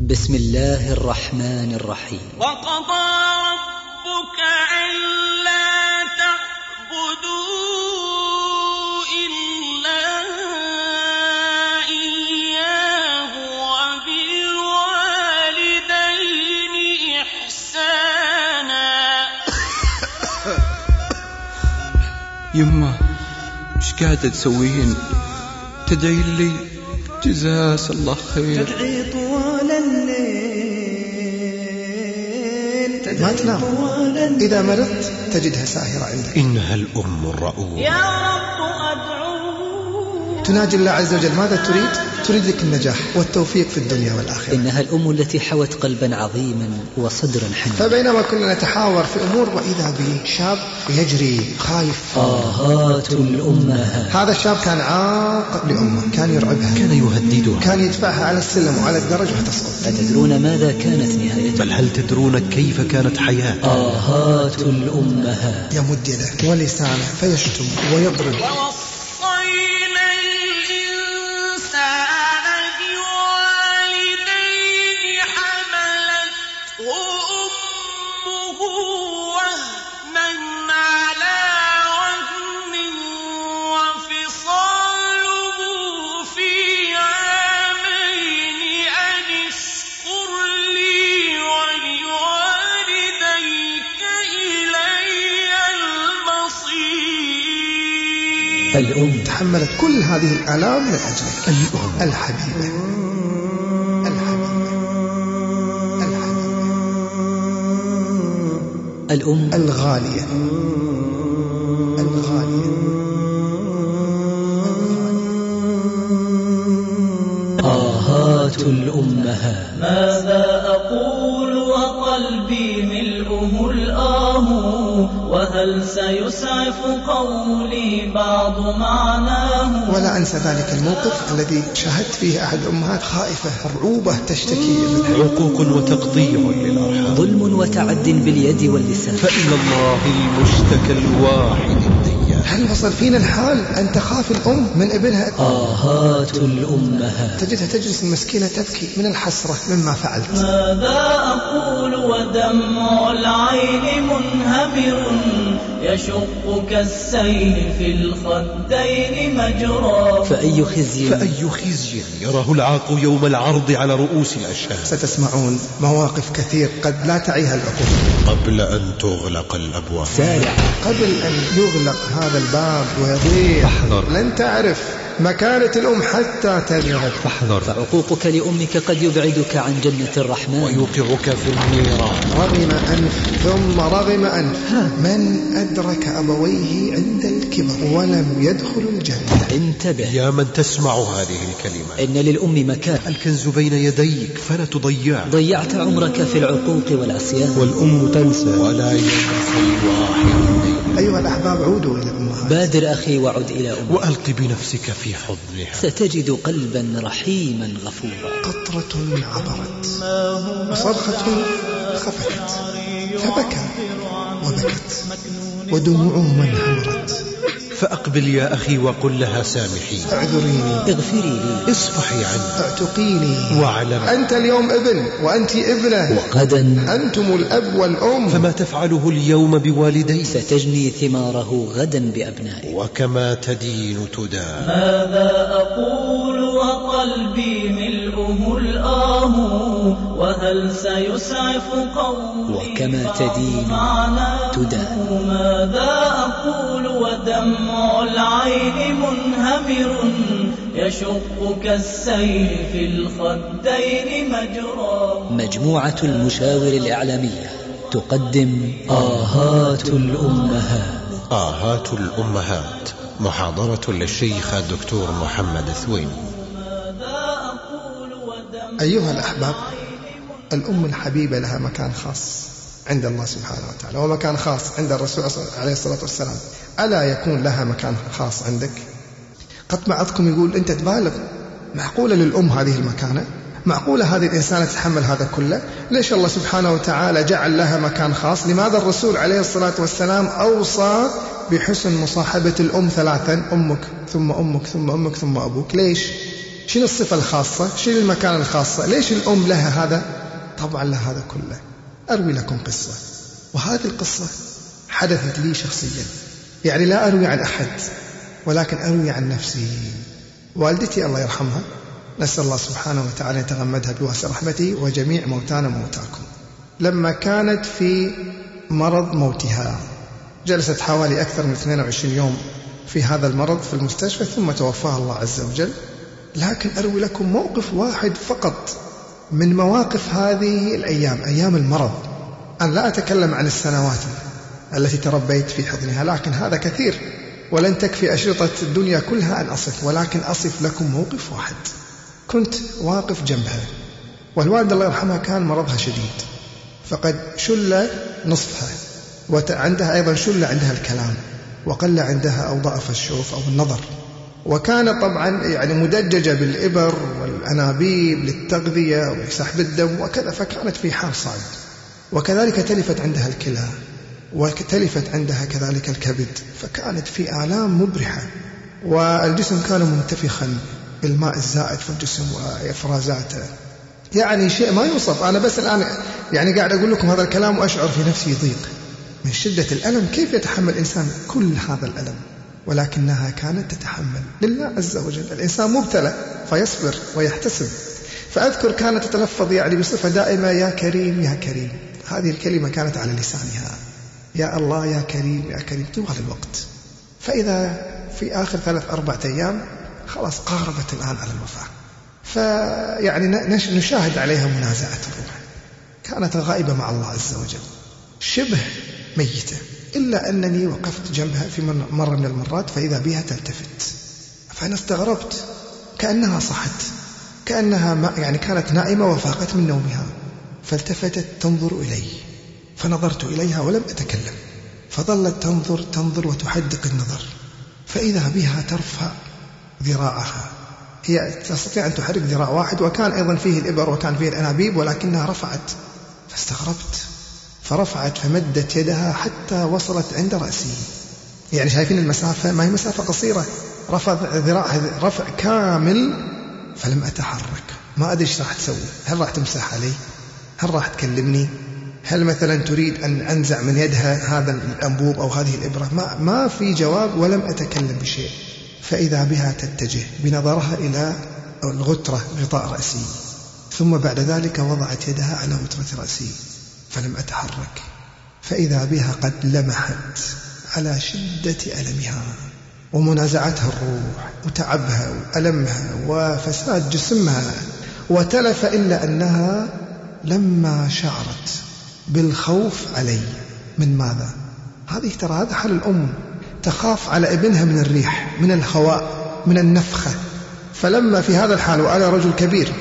بسم الله الرحمن الرحيم. وقضى ربك ألا تعبدوا إلا إياه وبالوالدين إحسانا. يما ايش قاعدة تسوين؟ تدعي لي جزاس الله خير. تدعي طوال الليل ما تنام. إذا مرضت تجدها ساهرة عندك. إنها الأم الرؤوف. يا رب أدعو. تناجي الله عز وجل ماذا تريد؟ تريد لك النجاح والتوفيق في الدنيا والآخرة. إنها الأم التي حوت قلبا عظيما وصدرا حنينا. فبينما كنا نتحاور في أمور وإذا به شاب يجري خايف. آهات الأمهات. هذا الشاب كان عاق لأمه، كان يرعبها، كان يهددها، كان يدفعها على السلم وعلى الدرج وتسقط. أتدرون ماذا كانت نهايتها؟ بل هل تدرون كيف كانت حياته؟ آهات الأمهات. يمد يده ولسانه فيشتم ويضرب. ووصينا الإنسان بوالديه حملته أمه وهنا على وهن وفصاله في عامين أن اشكر لي ولوالديك إلي المصير. الأم تحملت كل هذه الآلام من أجلك. الأم الحبيبة الأم الغالية آهات الأمهات. ماذا أقول وقلبي ملؤه الآه وهل سيسعف قولي بعض معناه. ولا أنسى ذلك الموقف الذي شاهدت فيه أحد الأمهات خائفة مرعوبة تشتكي ابنها. عقوق وتقطيع للأرحام، ظلم وتعد باليد واللسان. فإلى الله المشتكى الواحد الديان. هل وصل فينا الحال أن تخاف الأم من ابنها؟ آهات الأمهات. تجدها تجلس المسكينة تبكي من الحسرة مما فعلت. ماذا أقول ودمع العين منهمر يشق كالسيل في الخدين مجرى. فأي خزي يراه العاق يوم العرض على رؤوس الأشهاد. ستسمعون مواقف كثير قد لا تعيها العقول. قبل أن تغلق الأبواب، سارع. قبل أن يغلق هذا الباب ويضيع، فاحذر. لن تعرف مكانة الأم حتى تذهب. فاحذر، فعقوقك لأمك قد يبعدك عن جنة الرحمن ويوقعك في النيران. رغم أنف ثم رغم أنف. من أدرك أبويه عند الكبر ولم يدخل الجنة. انتبه يا من تسمع هذه الكلمة، إن للأم مكان. الكنز بين يديك فلا تضيعه. ضيعت عمرك في العقوق والعصيان. والأم تنسى ولا ينسى الواحد. أيها الأحباب عودوا إلى أمهات. بادر أخي وعد إلى أمك. وألق بنفسك في حضنها، ستجد قلبا رحيما غفورا. قطرة عبرت وصرخة خفتت فبكى وبكت ودموعه انهمرت. فأقبل يا أخي وقل لها سامحيني، اعذريني، اغفري لي، اصفحي عني، اعتقيني، واعلم أنت اليوم ابن وأنت ابنة، وغدا أنتم الأب والأم. فما تفعله اليوم بوالديك ستجني ثماره غدا بأبنائك. وكما تدين تدان. ماذا أقول وقلبي ملؤه الآه وهل سيسعف قولي وكما تدين تدان. ماذا أقول ودمع العين منهمر يشق كالسيل في الخدين مجرى. مجموعة المشاور الإعلامية تقدم آهات الأمهات. آهات الأمهات، محاضرة للشيخ الدكتور محمد ثوين. أيها الأحباب، الأم الحبيبة لها مكان خاص عند الله سبحانه وتعالى، ومكان خاص عند الرسول عليه الصلاة والسلام. ألا يكون لها مكان خاص عندك؟ قد بعضكم يقول أنت تبالغ، معقولة للأم هذه المكانة؟ معقولة هذه الإنسانة تتحمل هذا كله؟ ليش الله سبحانه وتعالى جعل لها مكان خاص؟ لماذا الرسول عليه الصلاة والسلام أوصى بحسن مصاحبة الأم ثلاثا، أمك ثم أمك ثم أمك ثم أبوك؟ ليش؟ شنو الصفة الخاصة؟ شنو المكان الخاصة؟ ليش الأم لها هذا؟ طبعا لها هذا كله. أروي لكم قصة، وهذه القصة حدثت لي شخصيا، يعني لا أروي عن أحد ولكن أروي عن نفسي. والدتي الله يرحمها، نسأل الله سبحانه وتعالى يتغمدها بواسع رحمته وجميع موتانا موتاكم، لما كانت في مرض موتها جلست حوالي أكثر من 22 يوم في هذا المرض في المستشفى، ثم توفاها الله عز وجل. لكن أروي لكم موقف واحد فقط من مواقف هذه الأيام، أيام المرض. أنا لا أتكلم عن السنوات التي تربيت في حضنها، لكن هذا كثير ولن تكفي أشرطة الدنيا كلها أن أصف، ولكن أصف لكم موقف واحد. كنت واقف جنبها، والوالدة الله يرحمها كان مرضها شديد، فقد شل نصفها، وعندها أيضا شل عندها الكلام، وقل عندها أو ضعف الشوف أو النظر، وكان طبعا يعني مدججة بالإبر والأنابيب للتغذية وسحب الدم وكذا، فكانت في حال صعب. وكذلك تلفت عندها الكلى، وتلفت عندها كذلك الكبد، فكانت في آلام مبرحة، والجسم كان منتفخا بالماء الزائد في الجسم وإفرازاته، يعني شيء ما يوصف. أنا بس الآن يعني قاعد أقول لكم هذا الكلام وأشعر في نفسي ضيق من شدة الألم. كيف يتحمل الإنسان كل هذا الألم؟ ولكنها كانت تتحمل لله عز وجل. الإنسان مبتلى فيصبر ويحتسب. فأذكر كانت تتلفظ يعني بصفة دائمة يا كريم يا كريم، هذه الكلمة كانت على لسانها، يا الله يا كريم يا كريم طوال الوقت. فإذا في آخر 3-4 أيام خلاص قاربت الآن على الوفاة، فيعني نشاهد عليها منازعة الروح. كانت غائبة مع الله عز وجل، شبه ميتة، إلا أنني وقفت جنبها في مرة من المرات فإذا بها تلتفت، فأنا استغربت كأنها صحت، كأنها يعني كانت نائمة وفاقت من نومها، فالتفتت تنظر إلي، فنظرت إليها ولم أتكلم، فظلت تنظر وتحدق النظر، فإذا بها ترفع ذراعها. هي تستطيع أن تحرك ذراع واحد، وكان أيضا فيه الإبر وكان فيه الأنابيب، ولكنها رفعت، فاستغربت، فرفعت فمدت يدها حتى وصلت عند رأسي. يعني شايفين المسافة، ما هي مسافة قصيرة، رفع ذراعها رفع كامل، فلم أتحرك. ما أدري إيش راح تسوي، هل راح تمسح علي، هل راح تكلمني، هل مثلا تريد أن أنزع من يدها هذا الأنبوب أو هذه الإبرة. ما في جواب ولم أتكلم بشيء. فإذا بها تتجه بنظرها إلى الغترة غطاء رأسي، ثم بعد ذلك وضعت يدها على غترة رأسي، فلم أتحرك. فإذا بها قد لمحت على شدة ألمها ومنازعتها الروح وتعبها وألمها وفساد جسمها وتلف، إلا أنها لما شعرت بالخوف علي من ماذا؟ هذا حال الأم، تخاف على ابنها من الريح، من الهواء، من النفخة. فلما في هذا الحال وأنا رجل كبير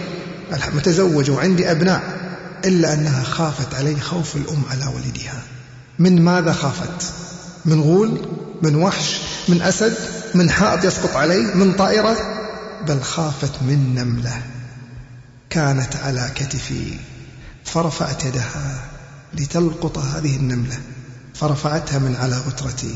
متزوج وعندي أبناء، إلا أنها خافت علي خوف الأم على ولدها. من ماذا خافت؟ من غول، من وحش، من أسد، من حائط يسقط علي، من طائرة، بل خافت من نملة كانت على كتفي، فرفعت يدها لتلقط هذه النملة، فرفعتها من على غترتي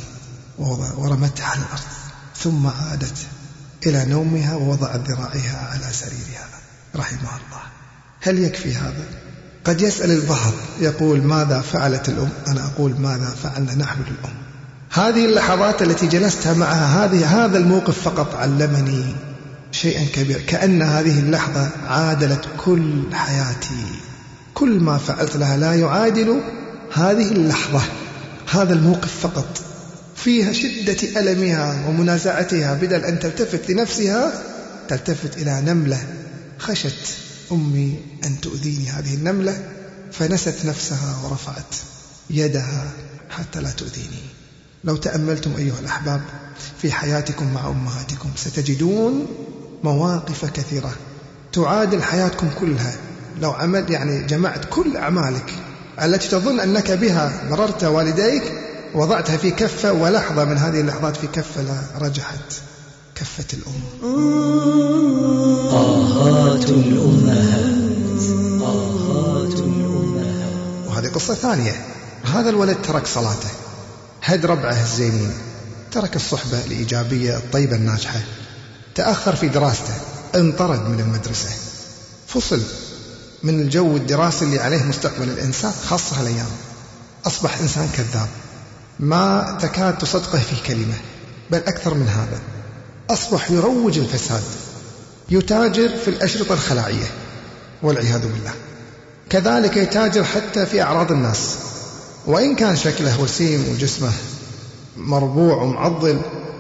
ورمتها على الأرض، ثم عادت إلى نومها ووضعت ذراعها على سريرها رحمها الله. هل يكفي هذا؟ قد يسأل البعض يقول ماذا فعلت الأم؟ أنا أقول ماذا فعلنا نحن للأم؟ هذه اللحظات التي جلستها معها، هذا الموقف فقط علمني شيئا كبير، كأن هذه اللحظة عادلت كل حياتي. كل ما فعلت لها لا يعادل هذه اللحظة، هذا الموقف فقط، فيها شدة ألمها ومنازعتها، بدل أن تلتفت لنفسها تلتفت إلى نملة. خشت أمي أن تؤذيني هذه النملة، فنست نفسها ورفعت يدها حتى لا تؤذيني. لو تأملتم أيها الأحباب في حياتكم مع أمهاتكم ستجدون مواقف كثيرة تعادل حياتكم كلها. لو يعني جمعت كل أعمالك التي تظن أنك بها بررت والديك، وضعتها في كفة، ولحظة من هذه اللحظات في كفة لا رجحت كفة الأم. آهات الأمهات، آهات الأمهات. وهذه قصة ثانية. هذا الولد ترك صلاته، هد ربعه الزينين، ترك الصحبة الإيجابية الطيبة الناجحة، تأخر في دراسته، انطرد من المدرسة، فصل من الجو الدراسي اللي عليه مستقبل الإنسان، خاصة هالأيام. أصبح إنسان كذاب، ما تكاد تصدقه في كلمة، بل أكثر من هذا، أصبح يروج الفساد، يتاجر في الأشرطة الخلاعية والعياذ بالله. كذلك يتاجر حتى في أعراض الناس، وإن كان شكله وسيم وجسمه مربوع ومعضل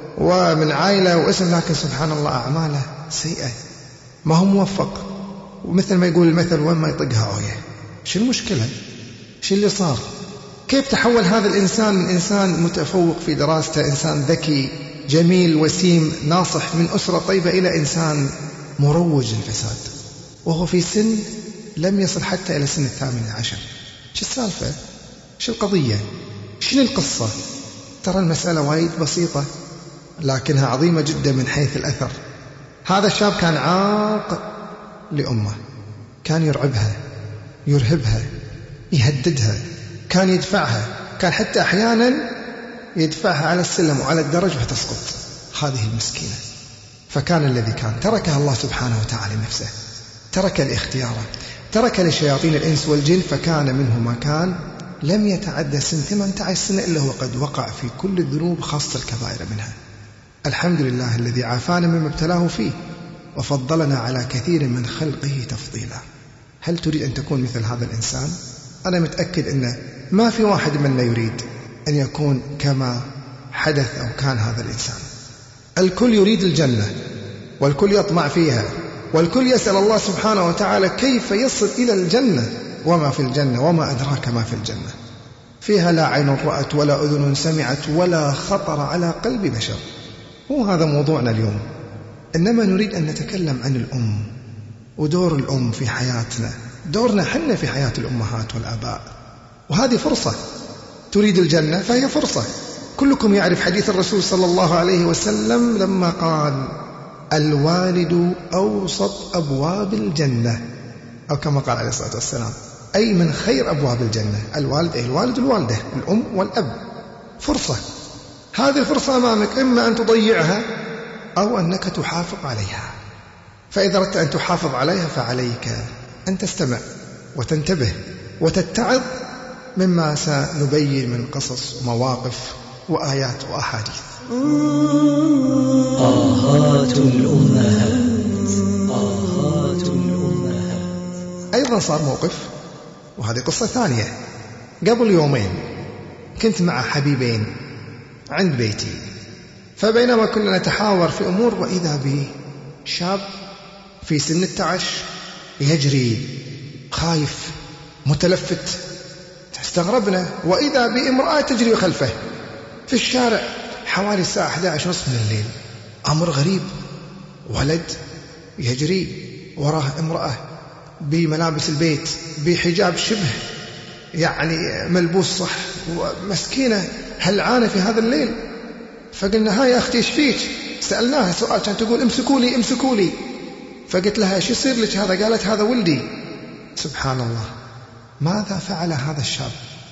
ومن عائلة واسم، لكن سبحان الله أعماله سيئة، ما هو موفق. ومثل ما يقول المثل: وين ما يطقها أويه. شو المشكلة؟ شو اللي صار؟ كيف تحول هذا الإنسان من إنسان متفوق في دراسته، إنسان ذكي جميل وسيم ناصح من أسرة طيبة، إلى إنسان مروج للفساد وهو في سن لم يصل حتى إلى سن 18. شو السالفة؟ شو القضية؟ شنو القصة؟ ترى المسألة وايد بسيطة لكنها عظيمة جدا من حيث الأثر. هذا الشاب كان عاق لأمه، كان يرعبها، يرهبها، يهددها، كان يدفعها، كان حتى أحيانا يدفعها على السلم وعلى الدرج فتسقط هذه المسكينة. فكان الذي كان تركها الله سبحانه وتعالى نفسه، ترك لاختياره، ترك لشياطين الإنس والجن، فكان منه ما كان. لم يتعدى سن 18 سنة إلا هو قد وقع في كل الذنوب خاصة الكبائر منها. الحمد لله الذي عافانا مما ابتلاه فيه وفضلنا على كثير من خلقه تفضيلا. هل تريد أن تكون مثل هذا الإنسان؟ أنا متأكد أن ما في واحد منا يريد أن يكون كما حدث أو كان هذا الإنسان. الكل يريد الجنة والكل يطمع فيها والكل يسأل الله سبحانه وتعالى كيف يصل إلى الجنة. وما في الجنة وما أدراك ما في الجنة، فيها لا عين رأت ولا أذن سمعت ولا خطر على قلب بشر. هو هذا موضوعنا اليوم، إنما نريد أن نتكلم عن الأم ودور الأم في حياتنا، دورنا حنا في حياة الأمهات والآباء. وهذه فرصة، تريد الجنة فهي فرصة. كلكم يعرف حديث الرسول صلى الله عليه وسلم لما قال: الوالد أوسط أبواب الجنة، أو كما قال عليه الصلاة والسلام، أي من خير أبواب الجنة. الوالد أي الوالد والوالدة، الأم والأب. فرصة، هذه الفرصة أمامك، إما أن تضيعها أو أنك تحافظ عليها. فإذا أردت أن تحافظ عليها فعليك أن تستمع وتنتبه وتتعظ مما سنبين من قصص ومواقف وآيات وأحاديث. آهات الأمهات، آهات الأمهات. أيضا صار موقف، وهذه قصة ثانية. قبل يومين كنت مع حبيبين عند بيتي، فبينما كنا نتحاور في أمور وإذا بشاب في سن 11 يجري خايف متلفت، استغربنا، وإذا بامرأة تجري خلفه في الشارع حوالي الساعة 11:30 من الليل. أمر غريب، ولد يجري وراه امرأة بملابس البيت بحجاب شبه يعني ملبوس صح، ومسكينة هلعانة في هذا الليل. فقلنا: هاي يا أختي إيش فيك؟ سألناها سؤال، كانت تقول: امسكوا لي امسكوا لي. فقلت لها: شو يصير لك هذا؟ قالت: هذا ولدي. سبحان الله، ماذا فعل هذا الشاب؟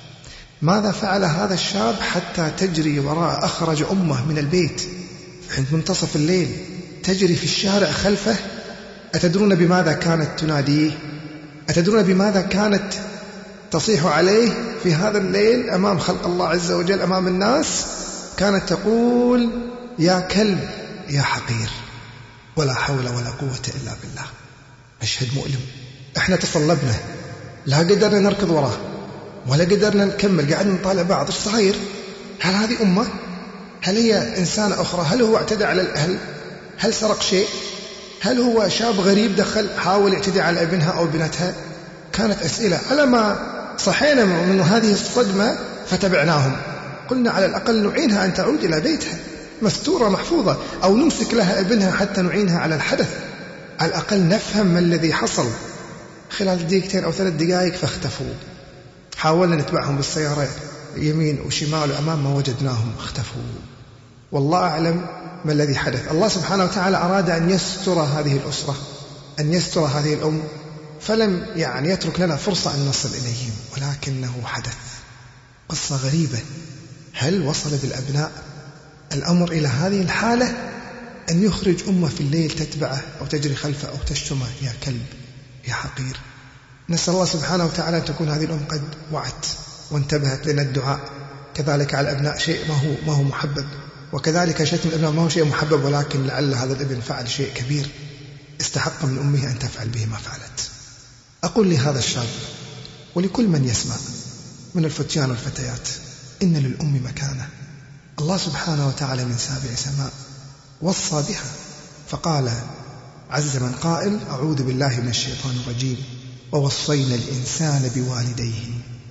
ماذا فعل هذا الشاب حتى تجري وراء؟ أخرج أمه من البيت عند منتصف الليل، تجري في الشارع خلفه. أتدرون بماذا كانت تناديه؟ أتدرون بماذا كانت تصيح عليه في هذا الليل أمام خلق الله عز وجل، أمام الناس؟ كانت تقول: يا كلب يا حقير، ولا حول ولا قوة إلا بالله. مشهد مؤلم. احنا تصلبنا، لا قدرنا نركض وراه ولا قدرنا نكمل، قاعدين نطالع بعض. ايش صاير؟ هل هذه أمه؟ هل هي إنسانة أخرى؟ هل هو اعتدى على الأهل؟ هل سرق شيء؟ هل هو شاب غريب دخل حاول يعتدي على ابنها أو ابنتها؟ كانت أسئلة. على ما صحينا من هذه الصدمة فتبعناهم، قلنا على الأقل نعينها أن تعود إلى بيتها مستورة محفوظة، أو نمسك لها ابنها حتى نعينها على الحدث، على الأقل نفهم ما الذي حصل. خلال دقيقتين أو 3 دقائق فاختفوا. حاولنا نتبعهم بالسيارة يمين وشمال وأمام، ما وجدناهم، اختفوا. والله أعلم ما الذي حدث. الله سبحانه وتعالى أراد أن يستر هذه الأسرة، أن يستر هذه الأم، فلم يترك لنا فرصة أن نصل إليهم، ولكنه حدث. قصة غريبة. هل وصل بالأبناء الأمر إلى هذه الحالة أن يخرج أمة في الليل تتبعه أو تجري خلفه أو تشتمه يا كلب يا حقير. نسأل الله سبحانه وتعالى أن تكون هذه الأم قد وعت وانتبهت، لأن الدعاء كذلك على الأبناء شيء ما هو محبب، وكذلك شتم الأبناء ما هو شيء محبب، ولكن لعل هذا الابن فعل شيء كبير استحق من أمه أن تفعل به ما فعلت. أقول لهذا الشاب ولكل من يسمع من الفتيان والفتيات إن للأم مكانة. الله سبحانه وتعالى من سابع سماء وصى بها، فقال عز من قائل أعوذ بالله من الشيطان الرجيم ووصينا الإنسان بوالديه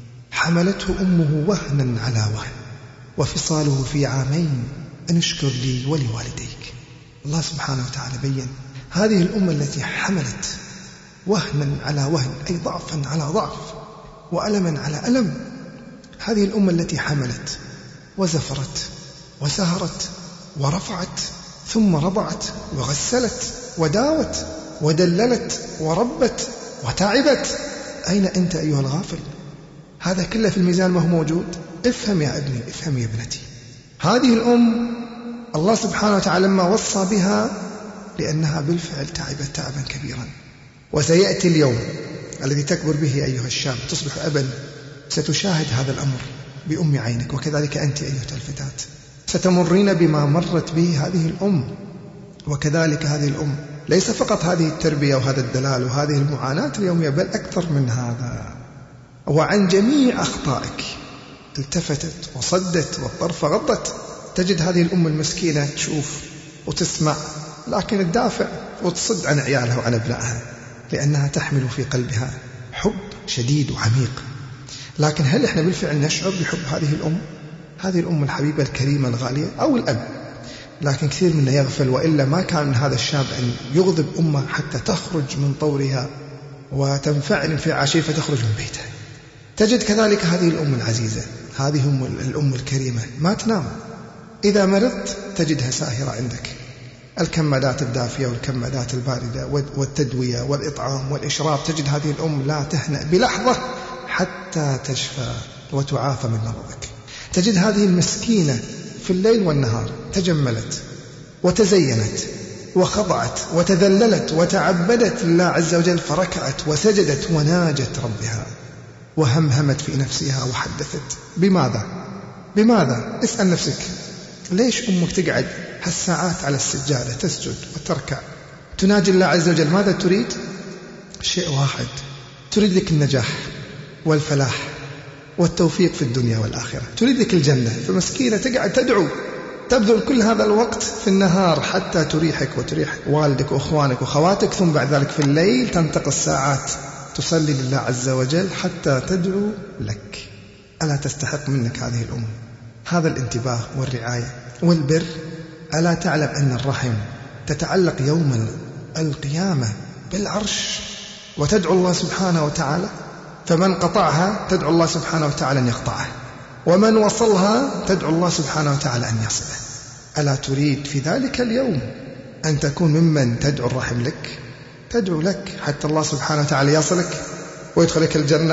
حملته أمه وهنا على وهن وفصاله في عامين أن اشكر لي ولوالديك. الله سبحانه وتعالى بين هذه الأمة التي حملت وهنا على وهن، أي ضعفا على ضعف وألما على ألم. هذه الأمة التي حملت وزفرت وسهرت ورفعت ثم رضعت وغسلت وداوت ودللت وربت وتعبت. أين أنت أيها الغافل؟ هذا كله في الميزان ما هو موجود. افهم يا ابني، افهم يا ابنتي. هذه الأم الله سبحانه وتعالى لما وصى بها لأنها بالفعل تعبت تعبا كبيرا. وسيأتي اليوم الذي تكبر به أيها الشاب، تصبح أبا، ستشاهد هذا الأمر بأم عينك، وكذلك أنت أيها الفتاة ستمرين بما مرت به هذه الأم. وكذلك هذه الأم ليس فقط هذه التربية وهذا الدلال وهذه المعاناة اليومية، بل أكثر من هذا. وعن جميع أخطائك التفتت وصدت والطرف غضت. تجد هذه الأم المسكينة تشوف وتسمع، لكن تدافع وتصد عن عيالها وعن أبنائها، لأنها تحمل في قلبها حب شديد وعميق. لكن هل إحنا بالفعل نشعر بحب هذه الأم، هذه الأم الحبيبة الكريمة الغالية، أو الأب؟ لكن كثير منا يغفل، وإلا ما كان من هذا الشاب أن يغضب أمه حتى تخرج من طورها وتنفعل انفعال شيء فتخرج من بيتها. تجد كذلك هذه الأم العزيزة، هذه الأم الكريمة ما تنام. إذا مرضت تجدها ساهرة عندك، الكمادات الدافية والكمادات الباردة والتدوية والإطعام والإشراب. تجد هذه الأم لا تهنأ بلحظة حتى تشفى وتعافى من مرضك. تجد هذه المسكينة في الليل والنهار تجملت وتزينت وخضعت وتذللت وتعبدت لله عز وجل، فركعت وسجدت وناجت ربها وهمهمت في نفسها وحدثت. بماذا؟ اسأل نفسك، ليش أمك تقعد هالساعات على السجادة تسجد وتركع تناجي الله عز وجل؟ ماذا تريد؟ شيء واحد، تريد لك النجاح والفلاح والتوفيق في الدنيا والآخرة، تريد لك الجنة. فمسكينة تقعد تدعو، تبذل كل هذا الوقت في النهار حتى تريحك وتريح والدك وأخوانك وخواتك، ثم بعد ذلك في الليل تنتقي الساعات تصلي لله عز وجل حتى تدعو لك. ألا تستحق منك هذه الأم هذا الانتباه والرعاية والبر؟ ألا تعلم أن الرحم تتعلق يوم القيامة بالعرش وتدعو الله سبحانه وتعالى؟ فمن قطعها تدعو الله سبحانه وتعالى أن يقطعه، ومن وصلها تدعو الله سبحانه وتعالى أن يصله. ألا تريد في ذلك اليوم أن تكون ممن تدعو الرحم لك، تدعو لك حتى الله سبحانه وتعالى يصلك ويدخلك الجنة؟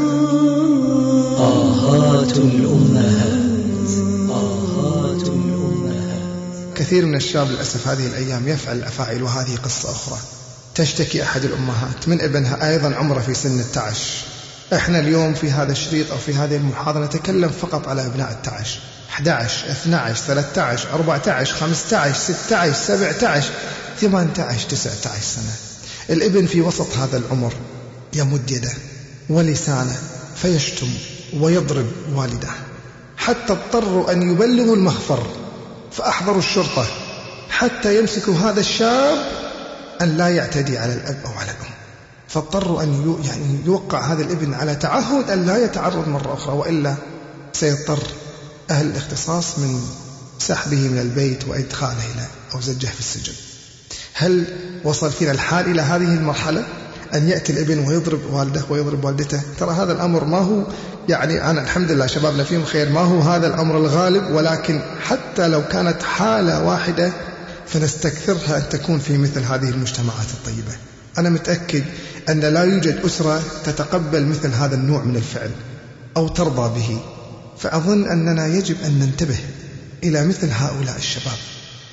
آهات الأمهات، آهات الأمهات. كثير من الشباب للأسف هذه الأيام يفعل الأفاعيل، وهذه قصة أخرى. تشتكي أحد الأمهات من ابنها أيضا عمره في سن 11. إحنا اليوم في هذا الشريط أو في هذه المحاضرة نتكلم فقط على أبناء 11 11 12 13 14 15 16 17 18 19 سنة. الابن في وسط هذا العمر يمد يده ولسانه فيشتم ويضرب والده، حتى اضطروا أن يبلغوا المخفر فأحضروا الشرطة حتى يمسكوا هذا الشاب أن لا يعتدي على الأب أو على الأم. فاضطروا أن يوقع هذا الابن على تعهد أن لا يتعرض مرة أخرى، وإلا سيضطر أهل الاختصاص من سحبه من البيت وإدخاله إلى أو زجه في السجن. هل وصل فينا الحال إلى هذه المرحلة أن يأتي الابن ويضرب والده ويضرب والدته؟ ترى هذا الأمر ما هو أنا الحمد لله شبابنا فيهم خير، ما هو هذا الأمر الغالب، ولكن حتى لو كانت حالة واحدة فنستكثرها أن تكون في مثل هذه المجتمعات الطيبة. أنا متأكد أن لا يوجد أسرة تتقبل مثل هذا النوع من الفعل أو ترضى به. فأظن أننا يجب أن ننتبه إلى مثل هؤلاء الشباب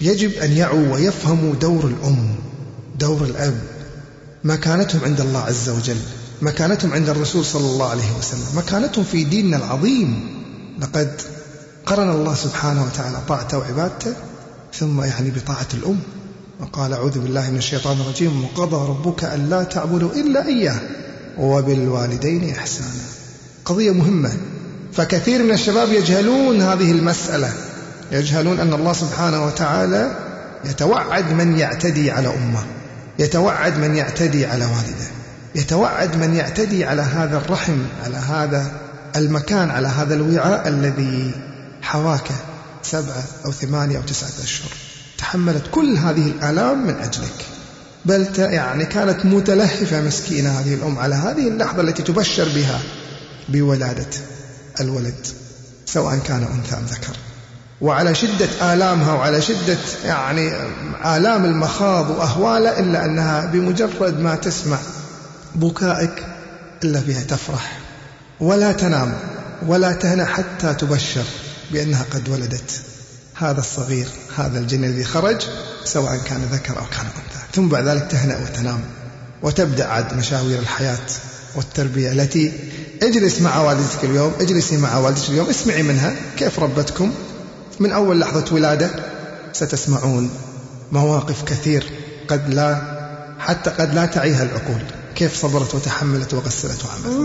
يجب أن يعوا ويفهموا دور الأم، دور الأب، مكانتهم عند الله عز وجل، مكانتهم عند الرسول صلى الله عليه وسلم، مكانتهم في ديننا العظيم. لقد قرن الله سبحانه وتعالى طاعته وعبادته ثم بطاعة الأم، وقال أعوذ بالله من الشيطان الرجيم وقضى ربك ألا تعبدوا إلا إياه وبالوالدين إحسانا. قضية مهمة، فكثير من الشباب يجهلون هذه المسألة، يجهلون أن الله سبحانه وتعالى يتوعد من يعتدي على أمه، يتوعد من يعتدي على والده، يتوعد من يعتدي على هذا الرحم، على هذا المكان، على هذا الوعاء الذي حواك 7 أو 8 أو 9 أشهر، تحملت كل هذه الآلام من أجلك. بل كانت متلهفة مسكينة هذه الأم على هذه اللحظة التي تبشر بها بولادة الولد، سواء كان أنثى أم ذكر، وعلى شدة آلامها وعلى شدة آلام المخاض وأهواله، إلا أنها بمجرد ما تسمع بكائك إلا بها تفرح ولا تنام ولا تهنى حتى تبشر بأنها قد ولدت هذا الصغير، هذا الجنين الذي خرج، سواء كان ذكر أو كان أنثى. ثم بعد ذلك تهنأ وتنام وتبدأ عاد مشاوير الحياة والتربية التي اجلس مع والدتك اليوم، اجلسي مع والدتك اليوم، اسمعي منها كيف ربتكم من أول لحظة ولادة. ستسمعون مواقف كثير قد لا تعيها العقول، كيف صبرت وتحملت وغسلت وعملت.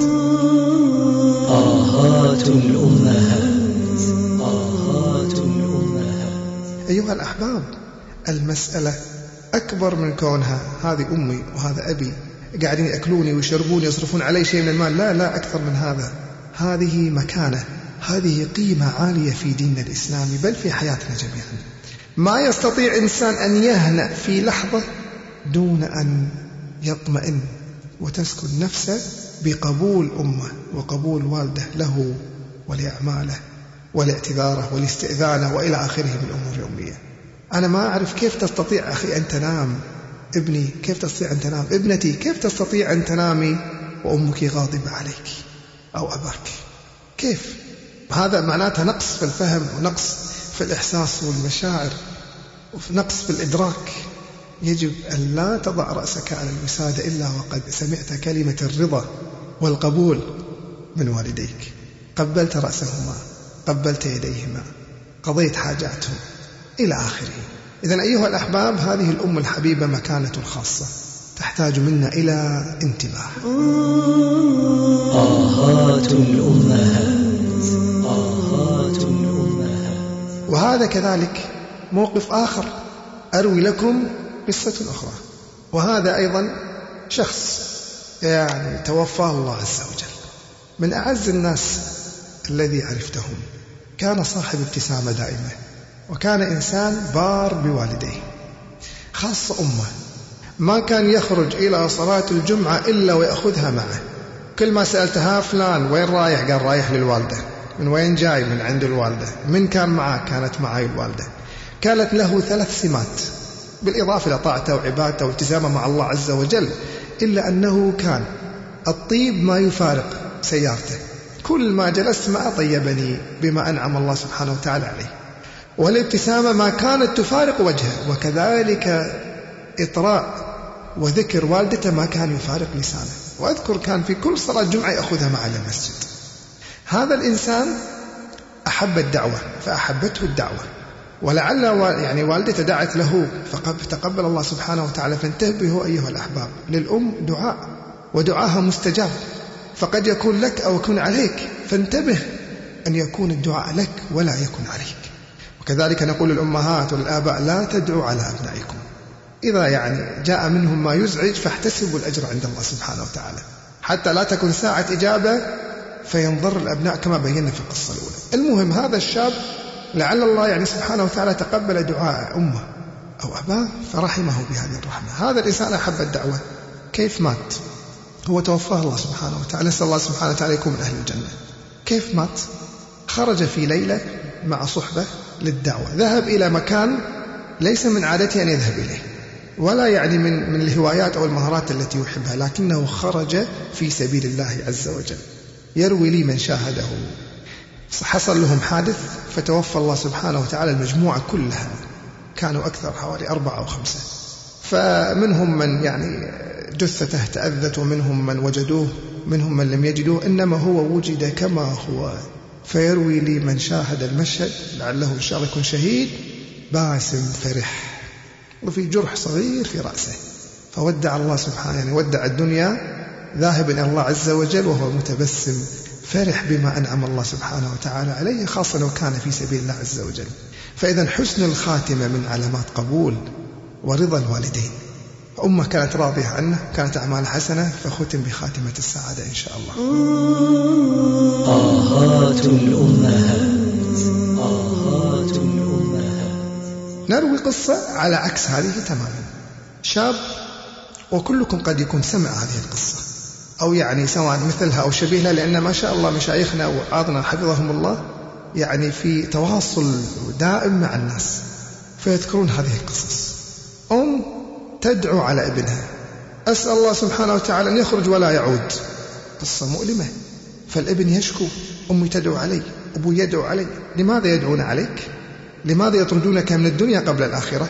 آهات الأمهات، آهات الأمهات. أيها الأحباب، المسألة أكبر من كونها هذه أمي وهذا أبي قاعدين يأكلوني ويشربوني يصرفون علي شيء من المال، لا أكثر من هذا. هذه مكانة، هذه قيمة عالية في ديننا الإسلامي، بل في حياتنا جميعا. ما يستطيع إنسان أن يهنأ في لحظة دون أن يطمئن وتسكن نفسه بقبول أمه وقبول والده له ولأعماله ولاعتذاره والاستئذانه وإلى آخره من الأمور اليومية. أنا ما أعرف كيف تستطيع أخي أن تنام، ابني كيف تستطيع أن تنام، ابنتي كيف تستطيع أن تنامي وأمك غاضبة عليك أو أباك؟ كيف؟ هذا معناته نقص في الفهم ونقص في الإحساس والمشاعر ونقص في الإدراك. يجب أن لا تضع رأسك على الوسادة إلا وقد سمعت كلمة الرضا والقبول من والديك، قبلت رأسهما، قبلت يديهما، قضيت حاجاتهم إلى آخره. إذن أيها الأحباب، هذه الأم الحبيبة مكانة خاصة تحتاج منا إلى انتباه. آهات الأمهات، آهات الأمهات. وهذا كذلك موقف آخر، أروي لكم قصة أخرى. وهذا أيضا شخص توفاه الله عز وجل، من أعز الناس الذي عرفتهم، كان صاحب ابتسامة دائمة، وكان إنسان بار بوالديه، خاصة أمه. ما كان يخرج إلى صلاة الجمعة إلا ويأخذها معه. كل ما سألتها فلان وين رايح؟ قال رايح للوالدة. من وين جاي؟ من عند الوالدة. من كان معه؟ كانت معي الوالدة. كانت له 3 سمات بالإضافة إلى طاعته وعبادته والتزامه مع الله عز وجل، إلا أنه كان الطيب ما يفارق سيارته، كل ما جلست معه طيبني بما أنعم الله سبحانه وتعالى عليه. والابتسامة ما كانت تفارق وجهه، وكذلك إطراء وذكر والدته ما كان يفارق لسانه. وأذكر كان في كل صلاة جمعة يأخذها معه إلى المسجد. هذا الإنسان أحب الدعوة فأحبته الدعوة، ولعل والدته دعت له فتقبل الله سبحانه وتعالى. فانتبهوا أيها الأحباب، للأم دعاء ودعاها مستجاب، فقد يكون لك أو يكون عليك، فانتبه أن يكون الدعاء لك ولا يكون عليك. وكذلك نقول للأمهات والآباء لا تدعوا على أبنائكم، إذا جاء منهم ما يزعج فاحتسبوا الأجر عند الله سبحانه وتعالى، حتى لا تكون ساعة إجابة فينضر الأبناء كما بينا في القصة الأولى. المهم هذا الشاب لعل الله سبحانه وتعالى تقبل دعاء أمه أو أباه فرحمه بهذه الرحمة. هذا الإنسان أحب الدعوة. كيف مات؟ هو توفاه الله سبحانه وتعالى، نسأل الله سبحانه وتعالى يكون من أهل الجنة. كيف مات؟ خرج في ليلة مع صحبة للدعوة، ذهب إلى مكان ليس من عادته أن يذهب إليه، ولا من الهوايات أو المهارات التي يحبها، لكنه خرج في سبيل الله عز وجل. يروي لي من شاهده، حصل لهم حادث فتوفى الله سبحانه وتعالى المجموعة كلها، كانوا أكثر، حوالي 4 أو 5. فمنهم من يعني جثته تأذت، ومنهم من وجدوه، منهم من لم يجدوه، إنما هو وجد كما هو. فيروي لي من شاهد المشهد لعله إن شاء الله يكون شهيد، باسم فرح وفي جرح صغير في رأسه، فودع الله سبحانه، يعني ودع الدنيا ذاهب إلى الله عز وجل وهو متبسم فرح بما أنعم الله سبحانه وتعالى عليه، خاصة لو كان في سبيل الله عز وجل. فإذا حسن الخاتمة من علامات قبول ورضا الوالدين. أمه كانت راضية عنه، كانت أعمال حسنة، فختم بخاتمة السعادة إن شاء الله. آهات الأمهات، آهات الأمهات. نروي قصة على عكس هذه تماما. شاب، وكلكم قد يكون سمع هذه القصة أو يعني سواء مثلها أو شبيهها، لأن ما شاء الله مشايخنا وعاضنا حفظهم الله يعني في تواصل دائم مع الناس، فيذكرون هذه القصص. أم تدعو على ابنها، أسأل الله سبحانه وتعالى أن يخرج ولا يعود. قصة مؤلمة. فالابن يشكو، أمي تدعو علي، أبوي يدعو علي. لماذا يدعون عليك؟ لماذا يطردونك من الدنيا قبل الآخرة؟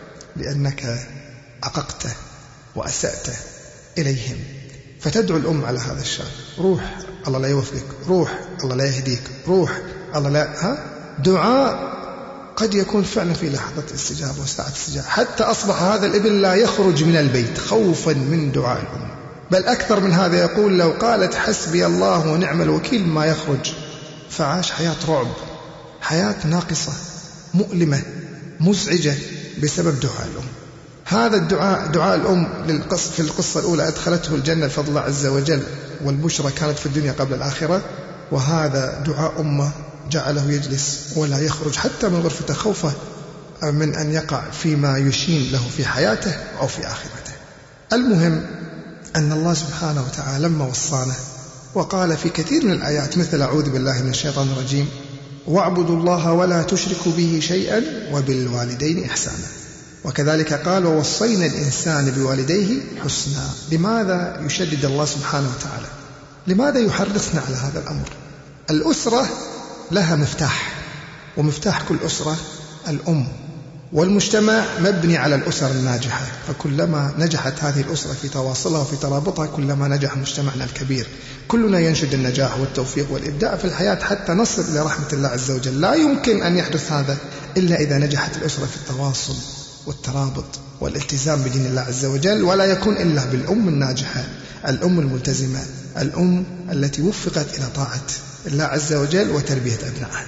لأنك عققت وأسأت إليهم. فتدعو الأم على هذا الشاب، روح الله لا يوفقك، روح الله لا يهديك، روح الله لا دعاء قد يكون فعلا في لحظة استجابة وساعة استجابة، حتى أصبح هذا الابن لا يخرج من البيت خوفا من دعاء الأم. بل أكثر من هذا، يقول لو قالت حسبي الله ونعم الوكيل ما يخرج. فعاش حياة رعب، حياة ناقصة مؤلمة مزعجة بسبب دعاء الأم. هذا الدعاء، دعاء الأم في القصة الأولى أدخلته الجنة بفضل الله عز وجل، والبشرى كانت في الدنيا قبل الآخرة. وهذا دعاء أمه جعله يجلس ولا يخرج حتى من غرفته، خوفه من أن يقع فيما يشين له في حياته أو في آخرته. المهم أن الله سبحانه وتعالى لما وصانا وقال في كثير من الآيات مثل أعوذ بالله من الشيطان الرجيم واعبدوا الله ولا تشركوا به شيئا وبالوالدين إحسانا، وكذلك قال ووصينا الإنسان بوالديه حسنا. لماذا يشدد الله سبحانه وتعالى؟ لماذا يحرصنا على هذا الأمر؟ الأسرة لها مفتاح، ومفتاح كل أسرة الأم، والمجتمع مبني على الأسر الناجحة. فكلما نجحت هذه الأسرة في تواصلها وفي ترابطها كلما نجح مجتمعنا الكبير. كلنا ينشد النجاح والتوفيق والإبداع في الحياة حتى نصل إلى رحمة الله عز وجل. لا يمكن أن يحدث هذا إلا إذا نجحت الأسرة في التواصل والترابط والالتزام بدين الله عز وجل، ولا يكون إلا بالأم الناجحة، الأم الملتزمة، الأم التي وفقت إلى طاعة الله عز وجل وتربية أبنائها.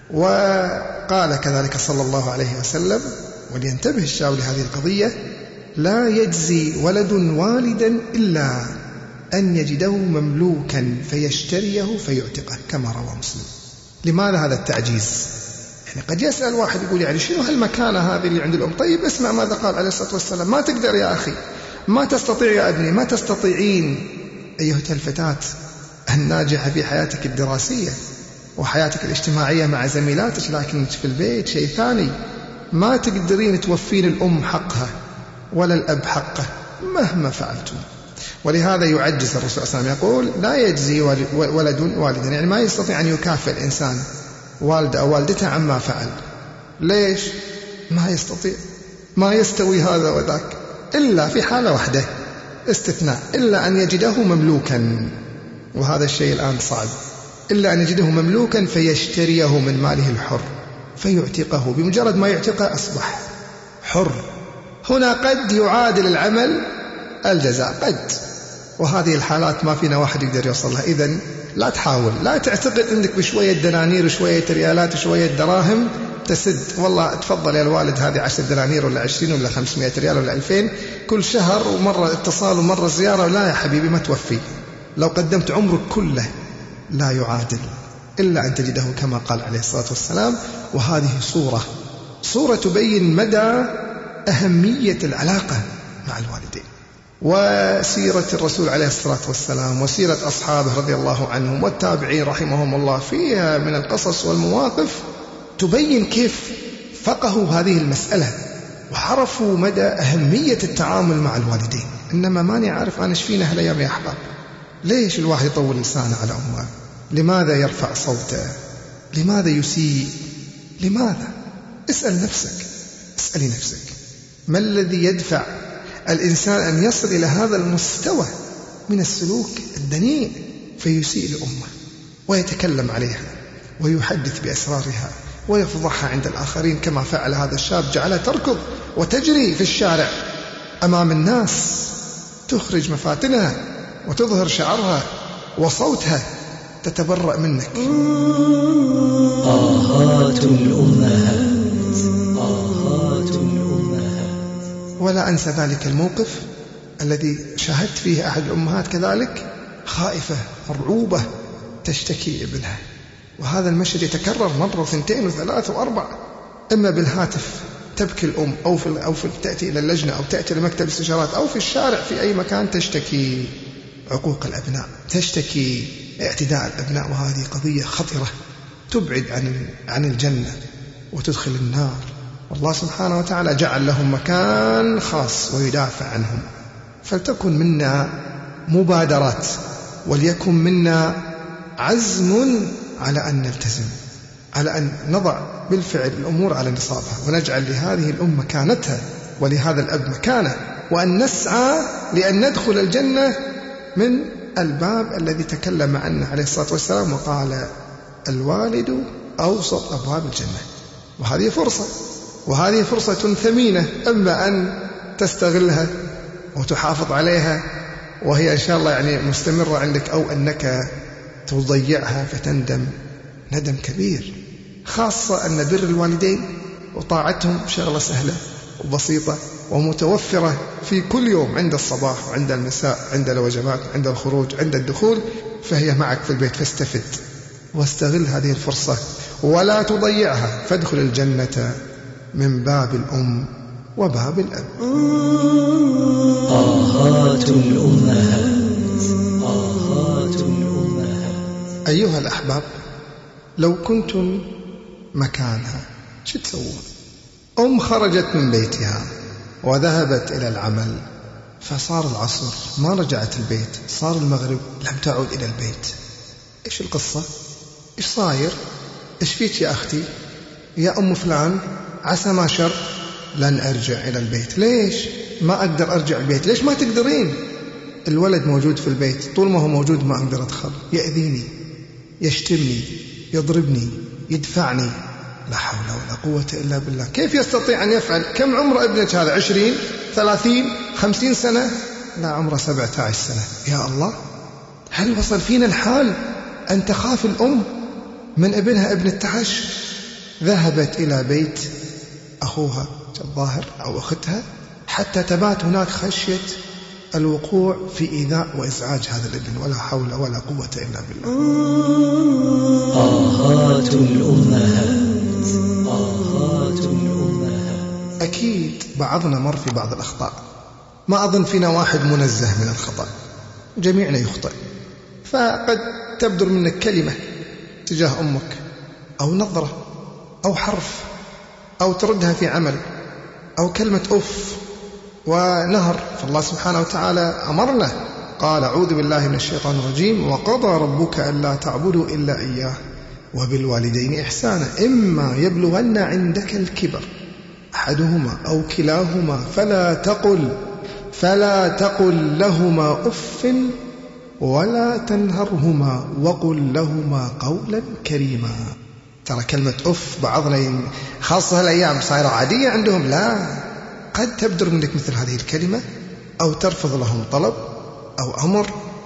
وقال كذلك صلى الله عليه وسلم، ولينتبه الشاب لهذه القضية: لا يجزي ولد والدا إلا أن يجده مملوكا فيشتريه فيعتقه، كما روى مسلم. لماذا هذا التعجيز؟ يعني قد يسأل واحد يقول يعني شنو هالمكانة هذه اللي عند الأم؟ طيب اسمع ماذا قال عليه الصلاة والسلام: ما تقدر يا أخي، ما تستطيع يا ابني، ما تستطيعين أيها الفتاة الناجحة في حياتك الدراسية وحياتك الاجتماعية مع زميلاتك، لكن في البيت شيء ثاني. ما تقدرين توفين الأم حقها ولا الأب حقه مهما فعلتم. ولهذا يعجز الرسول صلى الله عليه وسلم يقول: لا يجزي ولد والدا، يعني ما يستطيع أن يكافئ الإنسان والده أو والدته عما فعل. ليش؟ ما يستطيع، ما يستوي هذا وذاك، إلا في حالة واحدة استثناء: إلا أن يجده مملوكا، وهذا الشيء الآن صعب. إلا أن يجده مملوكا فيشتريه من ماله الحر فيعتقه، بمجرد ما يعتقه أصبح حر. هنا قد يعادل العمل الجزاء، قد، وهذه الحالات ما فينا واحد يقدر يوصل لها. إذن لا تحاول، لا تعتقد أنك بشوية دنانير وشوية ريالات وشوية دراهم تسد. والله تفضل يا الوالد، هذه 10 دنانير ولا 20 ولا 500 ريال ولا 2000 كل شهر، ومرة اتصال ومرة زيارة. لا يا حبيبي، ما توفي. لو قدمت عمرك كله لا يعادل إلا أن تجده كما قال عليه الصلاة والسلام. وهذه صورة تبين مدى أهمية العلاقة مع الوالدين. وسيرة الرسول عليه الصلاة والسلام وسيرة أصحابه رضي الله عنهم والتابعين رحمهم الله فيها من القصص والمواقف تبين كيف فقهوا هذه المسألة وعرفوا مدى أهمية التعامل مع الوالدين. إنما ماني عارف أنا شفينا هالأيام يا أحباب. ليش الواحد يطول لسانه على أمه؟ لماذا يرفع صوته؟ لماذا يسيء؟ لماذا؟ اسأل نفسك، اسألي نفسك، ما الذي يدفع الإنسان أن يصل إلى هذا المستوى من السلوك الدنيء فيسيء لأمه ويتكلم عليها ويحدث بأسرارها ويفضحها عند الآخرين، كما فعل هذا الشاب، جعلها تركض وتجري في الشارع أمام الناس، تخرج مفاتنها وتظهر شعرها وصوتها، تتبرأ منك. آهات الأمهات، آهات الأمهات. ولا أنسى ذلك الموقف الذي شاهدت فيه أحد الأمهات كذلك خائفة مرعوبة تشتكي ابنها، وهذا المشهد يتكرر مرة وثنتين وثلاث وأربع، إما بالهاتف تبكي الأم أو تأتي إلى اللجنة أو تأتي لمكتب الاستشارات أو في الشارع في أي مكان تشتكي عقوق الأبناء، تشتكي اعتداء الأبناء، وهذه قضية خطرة تبعد عن الجنة وتدخل النار. والله سبحانه وتعالى جعل لهم مكان خاص ويدافع عنهم. فلتكن منا مبادرات، وليكن منا عزم على أن نلتزم، على أن نضع بالفعل الأمور على نصابها، ونجعل لهذه الأمة مكانتها ولهذا الأب مكانه، وأن نسعى لأن ندخل الجنة من الباب الذي تكلم عنه عليه الصلاة والسلام وقال الوالد أوسط أبواب الجنة. وهذه فرصة ثمينة، أما أن تستغلها وتحافظ عليها وهي إن شاء الله مستمرة عندك، أو أنك تضيعها فتندم ندم كبير. خاصة أن بر الوالدين وطاعتهم شغلة سهلة وبسيطة ومتوفرة في كل يوم، عند الصباح وعند المساء، عند الوجبات، عند الخروج، عند الدخول، فهي معك في البيت. فاستفد واستغل هذه الفرصة ولا تضيعها، فادخل الجنة من باب الأم وباب الأب. آهات الأمهات، آهات الأمهات. أيها الأحباب، لو كنتم مكانها شو تسوون؟ أم خرجت من بيتها وذهبت إلى العمل، فصار العصر ما رجعت البيت، صار المغرب لم تعود إلى البيت. إيش القصة؟ إيش صاير؟ إيش فيك يا أختي؟ يا أم فلان، عسى ما شر، لن أرجع إلى البيت. ليش ما أقدر أرجع البيت؟ ليش ما تقدرين؟ الولد موجود في البيت، طول ما هو موجود ما أقدر أدخل، يأذيني، يشتمني، يضربني، يدفعني. لا حول ولا قوة إلا بالله. كيف يستطيع أن يفعل؟ كم عمر ابنك هذا؟ 20 30 50 سنة؟ لا، عمره 17 سنة. يا الله، هل وصل فينا الحال أن تخاف الأم من ابنها ابن التحش؟ ذهبت إلى بيت أخوها الظاهر أو أختها حتى تبات هناك خشية الوقوع في إيذاء وإزعاج هذا الابن. ولا حول ولا قوة إلا بالله. آهات الأمهات، آهات الأمهات. أكيد بعضنا مر في بعض الأخطاء، ما أظن فينا واحد منزه من الخطأ، جميعنا يخطئ. فقد تبدر منك كلمة تجاه أمك، أو نظرة، أو حرف، أو تردها في عمل، أو كلمة أف ونهر. فالله سبحانه وتعالى أمرنا، قال أعوذ بالله من الشيطان الرجيم: وقضى ربك ألا تعبدوا إلا إياه وبالوالدين إحسانا إما يبلغن عندك الكبر أحدهما أو كلاهما فلا تقل لهما أف ولا تنهرهما وقل لهما قولا كريما. ترى كلمة أف بعضنا خاصة الأيام صايرة عادية عندهم، لا، قد تبدر منك مثل هذه الكلمة، أو ترفض لهم طلب أو أمر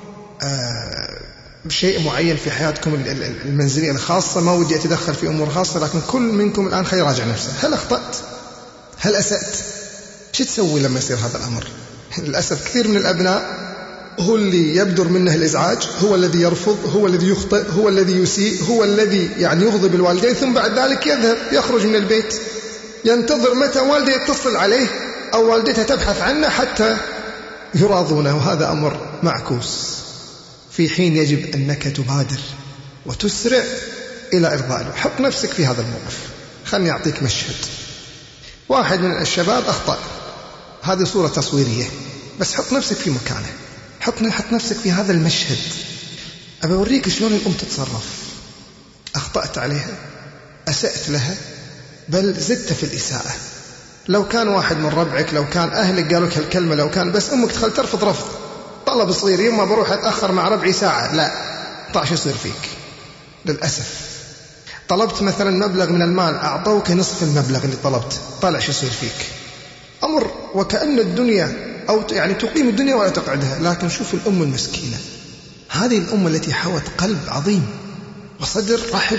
بشيء معين في حياتكم المنزلية الخاصة. ما ودي أتدخل في أمور خاصة، لكن كل منكم الآن خير راجع نفسه. هل أخطأت؟ هل أسأت؟ شو تسوي لما يصير هذا الأمر؟ للأسف كثير من الأبناء هو اللي يبدر منه الإزعاج، هو الذي يرفض، هو الذي يخطئ، هو الذي يسيء، هو الذي يغضب الوالدين، ثم بعد ذلك يذهب يخرج من البيت، ينتظر متى والده يتصل عليه أو والدته تبحث عنه حتى يراضونه. وهذا أمر معكوس، في حين يجب أنك تبادر وتسرع إلى إرضائه. حط نفسك في هذا الموقف. خلني أعطيك مشهد. واحد من الشباب أخطأ، هذه صورة تصويرية، بس حط نفسك في مكانه، حط نفسك في هذا المشهد. أبى أوريك شلون الأم تتصرف. أخطأت عليها، أسأت لها، بل زدت في الإساءة، لو كان واحد من ربعك، لو كان أهلك قالوا لك هالكلمة، لو كان بس أمك تخل ترفض رفض، طلب صغير، يما بروح أتأخر مع ربعي ساعة، لا طاش يصير فيك للأسف. طلبت مثلا مبلغ من المال، أعطوك نصف المبلغ اللي طلبت، طلع شو يصير فيك؟ أمر وكأن الدنيا أو يعني تقيم الدنيا ولا تقعدها. لكن شوف الأم المسكينة، هذه الأم التي حوت قلب عظيم وصدر رحب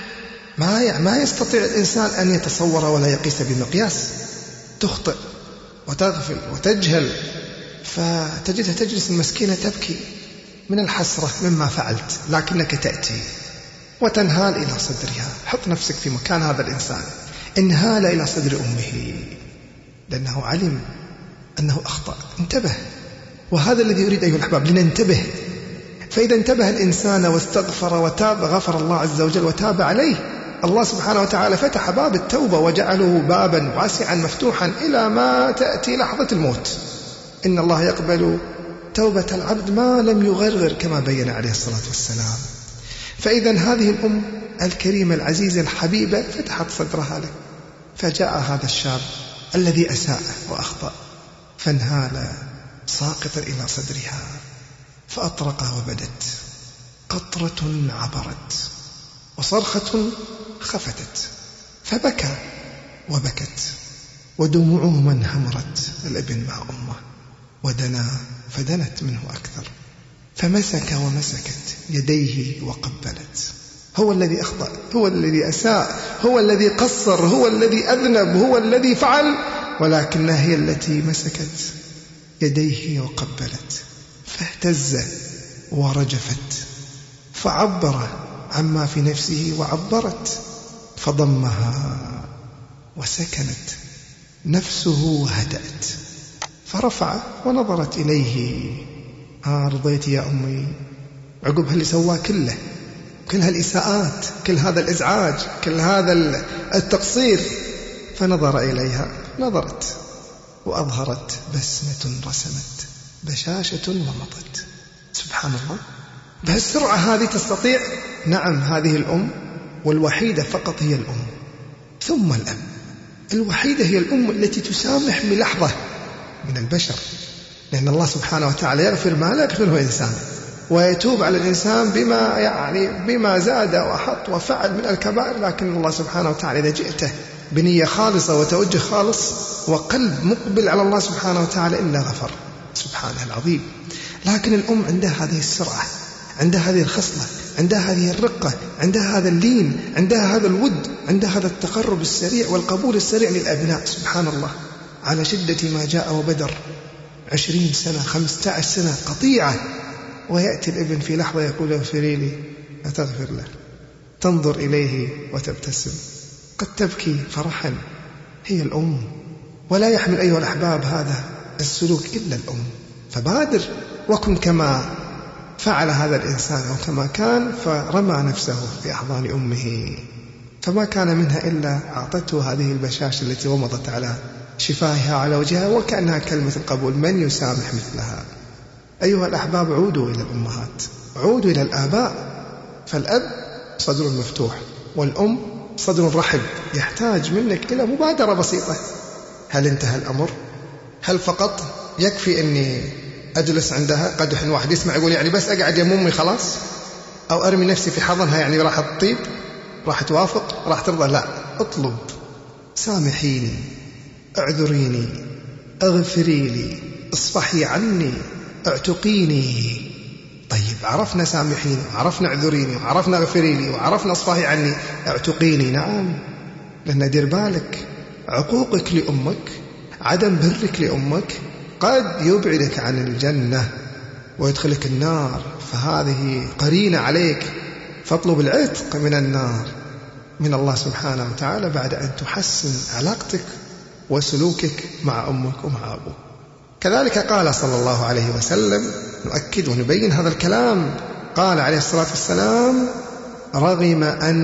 ما يستطيع الإنسان أن يتصور ولا يقيس بمقياس. تخطئ وتغفل وتجهل، فتجدها تجلس المسكينة تبكي من الحسرة مما فعلت، لكنك تأتي وتنهال إلى صدرها. حط نفسك في مكان هذا الإنسان، انهال إلى صدر أمه لأنه علم أنه أخطأ، انتبه. وهذا الذي يريد أيها الأحباب، لننتبه. فإذا انتبه الإنسان واستغفر وتاب، غفر الله عز وجل وتاب عليه. الله سبحانه وتعالى فتح باب التوبة وجعله بابا واسعا مفتوحا إلى ما تأتي لحظة الموت. إن الله يقبل توبة العبد ما لم يغرغر، كما بين عليه الصلاة والسلام. فإذا هذه الأم الكريمة العزيزة الحبيبة فتحت صدرها له، فجاء هذا الشاب الذي أساء وأخطأ، فانهال ساقطا إلى صدرها، فأطرقه وبدت قطرة عبرت وصرخة خفتت، فبكى وبكت ودموعهما انهمرت. الابن مع أمه ودنا فدنت منه أكثر، فمسك ومسكت يديه وقبلت. هو الذي أخطأ، هو الذي أساء، هو الذي قصر، هو الذي أذنب، هو الذي فعل، ولكنها هي التي مسكت يديه وقبلت، فاهتز ورجفت، فعبر عما في نفسه وعبرت، فضمها وسكنت نفسه وهدأت، فرفع ونظرت إليه. رضيت يا أمي عقب اللي سواه كله، كل هالإساءات، كل هذا الإزعاج، كل هذا التقصير؟ فنظر إليها، نظرت وأظهرت بسمة رسمت بشاشة ومضت. سبحان الله، بهالسرعة هذه تستطيع؟ نعم، هذه الأم، والوحيدة فقط هي الأم، ثم الأب. الوحيدة هي الأم التي تسامح بلحظة من البشر، لأن الله سبحانه وتعالى يغفر ما لا يغفره إنسان، ويتوب على الإنسان بما زاد وحط وفعل من الكبائر. لكن الله سبحانه وتعالى إذا جئته بنية خالصة وتوجه خالص وقلب مقبل على الله سبحانه وتعالى إلا غفر، سبحانه العظيم. لكن الأم عندها هذه السرعة، عندها هذه الخصلة، عندها هذه الرقة، عندها هذا اللين، عندها هذا الود، عندها هذا التقرب السريع والقبول السريع للأبناء. سبحان الله، على شدة ما جاء وبدر 20 سنة 15 سنة قطيعة، ويأتي الابن في لحظة يقول اغفري لي، لا تغفر له، تنظر إليه وتبتسم، قد تبكي فرحا. هي الأم، ولا يحمل أيها الأحباب هذا السلوك إلا الأم. فبادر وكن كما فعل هذا الإنسان أو كما كان، فرمى نفسه في أحضان أمه، فما كان منها إلا أعطته هذه البشاشة التي ومضت على شفاهها على وجهها، وكأنها كلمة القبول. من يسامح مثلها؟ أيها الأحباب، عودوا إلى الأمهات، عودوا إلى الآباء. فالأب صدر مفتوح، والأم صدر رحب، يحتاج منك إلى مبادرة بسيطة. هل انتهى الأمر؟ هل فقط يكفي أني أجلس عندها؟ قد يحن واحد يسمع يقول يعني بس أقعد يا أمي خلاص، أو أرمي نفسي في حضنها يعني راح تطيب، راح توافق، راح ترضى؟ لا، اطلب، سامحيني، اعذريني، اغفري لي، اصفحي عني، اعتقيني. طيب، عرفنا سامحيني، وعرفنا اعذريني، وعرفنا اغفري لي، وعرفنا اصفحي عني، اعتقيني. نعم، لأن دير بالك، عقوقك لأمك، عدم برك لأمك قد يبعدك عن الجنة ويدخلك النار، فهذه قرينة عليك. فاطلب العتق من النار من الله سبحانه وتعالى بعد أن تحسن علاقتك وسلوكك مع أمك ومع أبوك. كذلك قال صلى الله عليه وسلم، نؤكد ونبين هذا الكلام، قال عليه الصلاة والسلام: رغم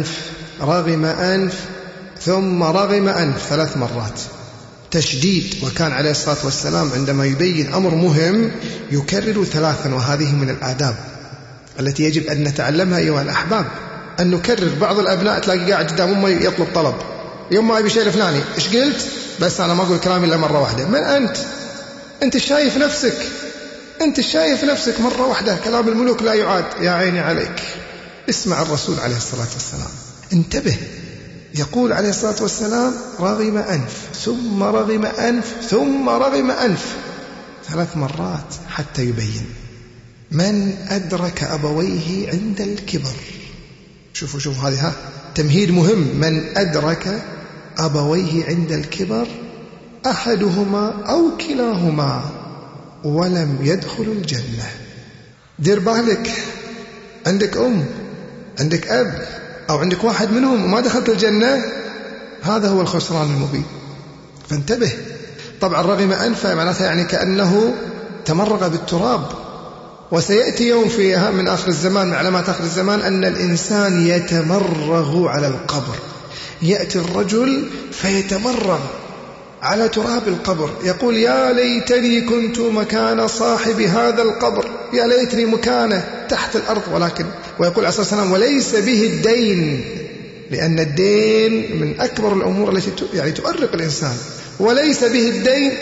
أنف ثم رغم أنف 3 مرات، تشديد. وكان عليه الصلاة والسلام عندما يبين أمر مهم يكرر 3، وهذه من الآداب التي يجب أن نتعلمها أيها الأحباب، أن نكرر. بعض الأبناء تلاقي قاعد قدام أمه يطلب طلب، يوم ما يبي شيء الفلاني، إيش قلت؟ بس أنا ما أقول كلامي إلا مرة واحدة. من أنت؟ أنت شايف نفسك، أنت شايف نفسك مرة واحدة. كلام الملوك لا يعاد. يا عيني عليك. اسمع الرسول عليه الصلاة والسلام، انتبه. يقول عليه الصلاة والسلام: رغم أنف ثم رغم أنف ثم رغم أنف 3 مرات حتى يبين. من أدرك أبويه عند الكبر. شوفوا هذه تمهيد مهم. من أدرك أبويه عند الكبر أحدهما أو كلاهما ولم يدخل الجنة. دير بالك، عندك أم، عندك أب، أو عندك واحد منهم وما دخلت الجنة، هذا هو الخسران المبين. فانتبه. طبعا رغم أنفه معناتها يعني كأنه تمرغ بالتراب. وسيأتي يوم في من آخر الزمان، من علامات آخر الزمان، أن الإنسان يتمرغ على القبر. يأتي الرجل فيتمرغ على تراب القبر، يقول: يا ليتني كنت مكان صاحب هذا القبر، يا ليتني مكانه تحت الأرض. ويقول عليه الصلاة والسلام: وليس به الدين، لأن الدين من أكبر الأمور التي يعني تؤرق الإنسان. وليس به الدين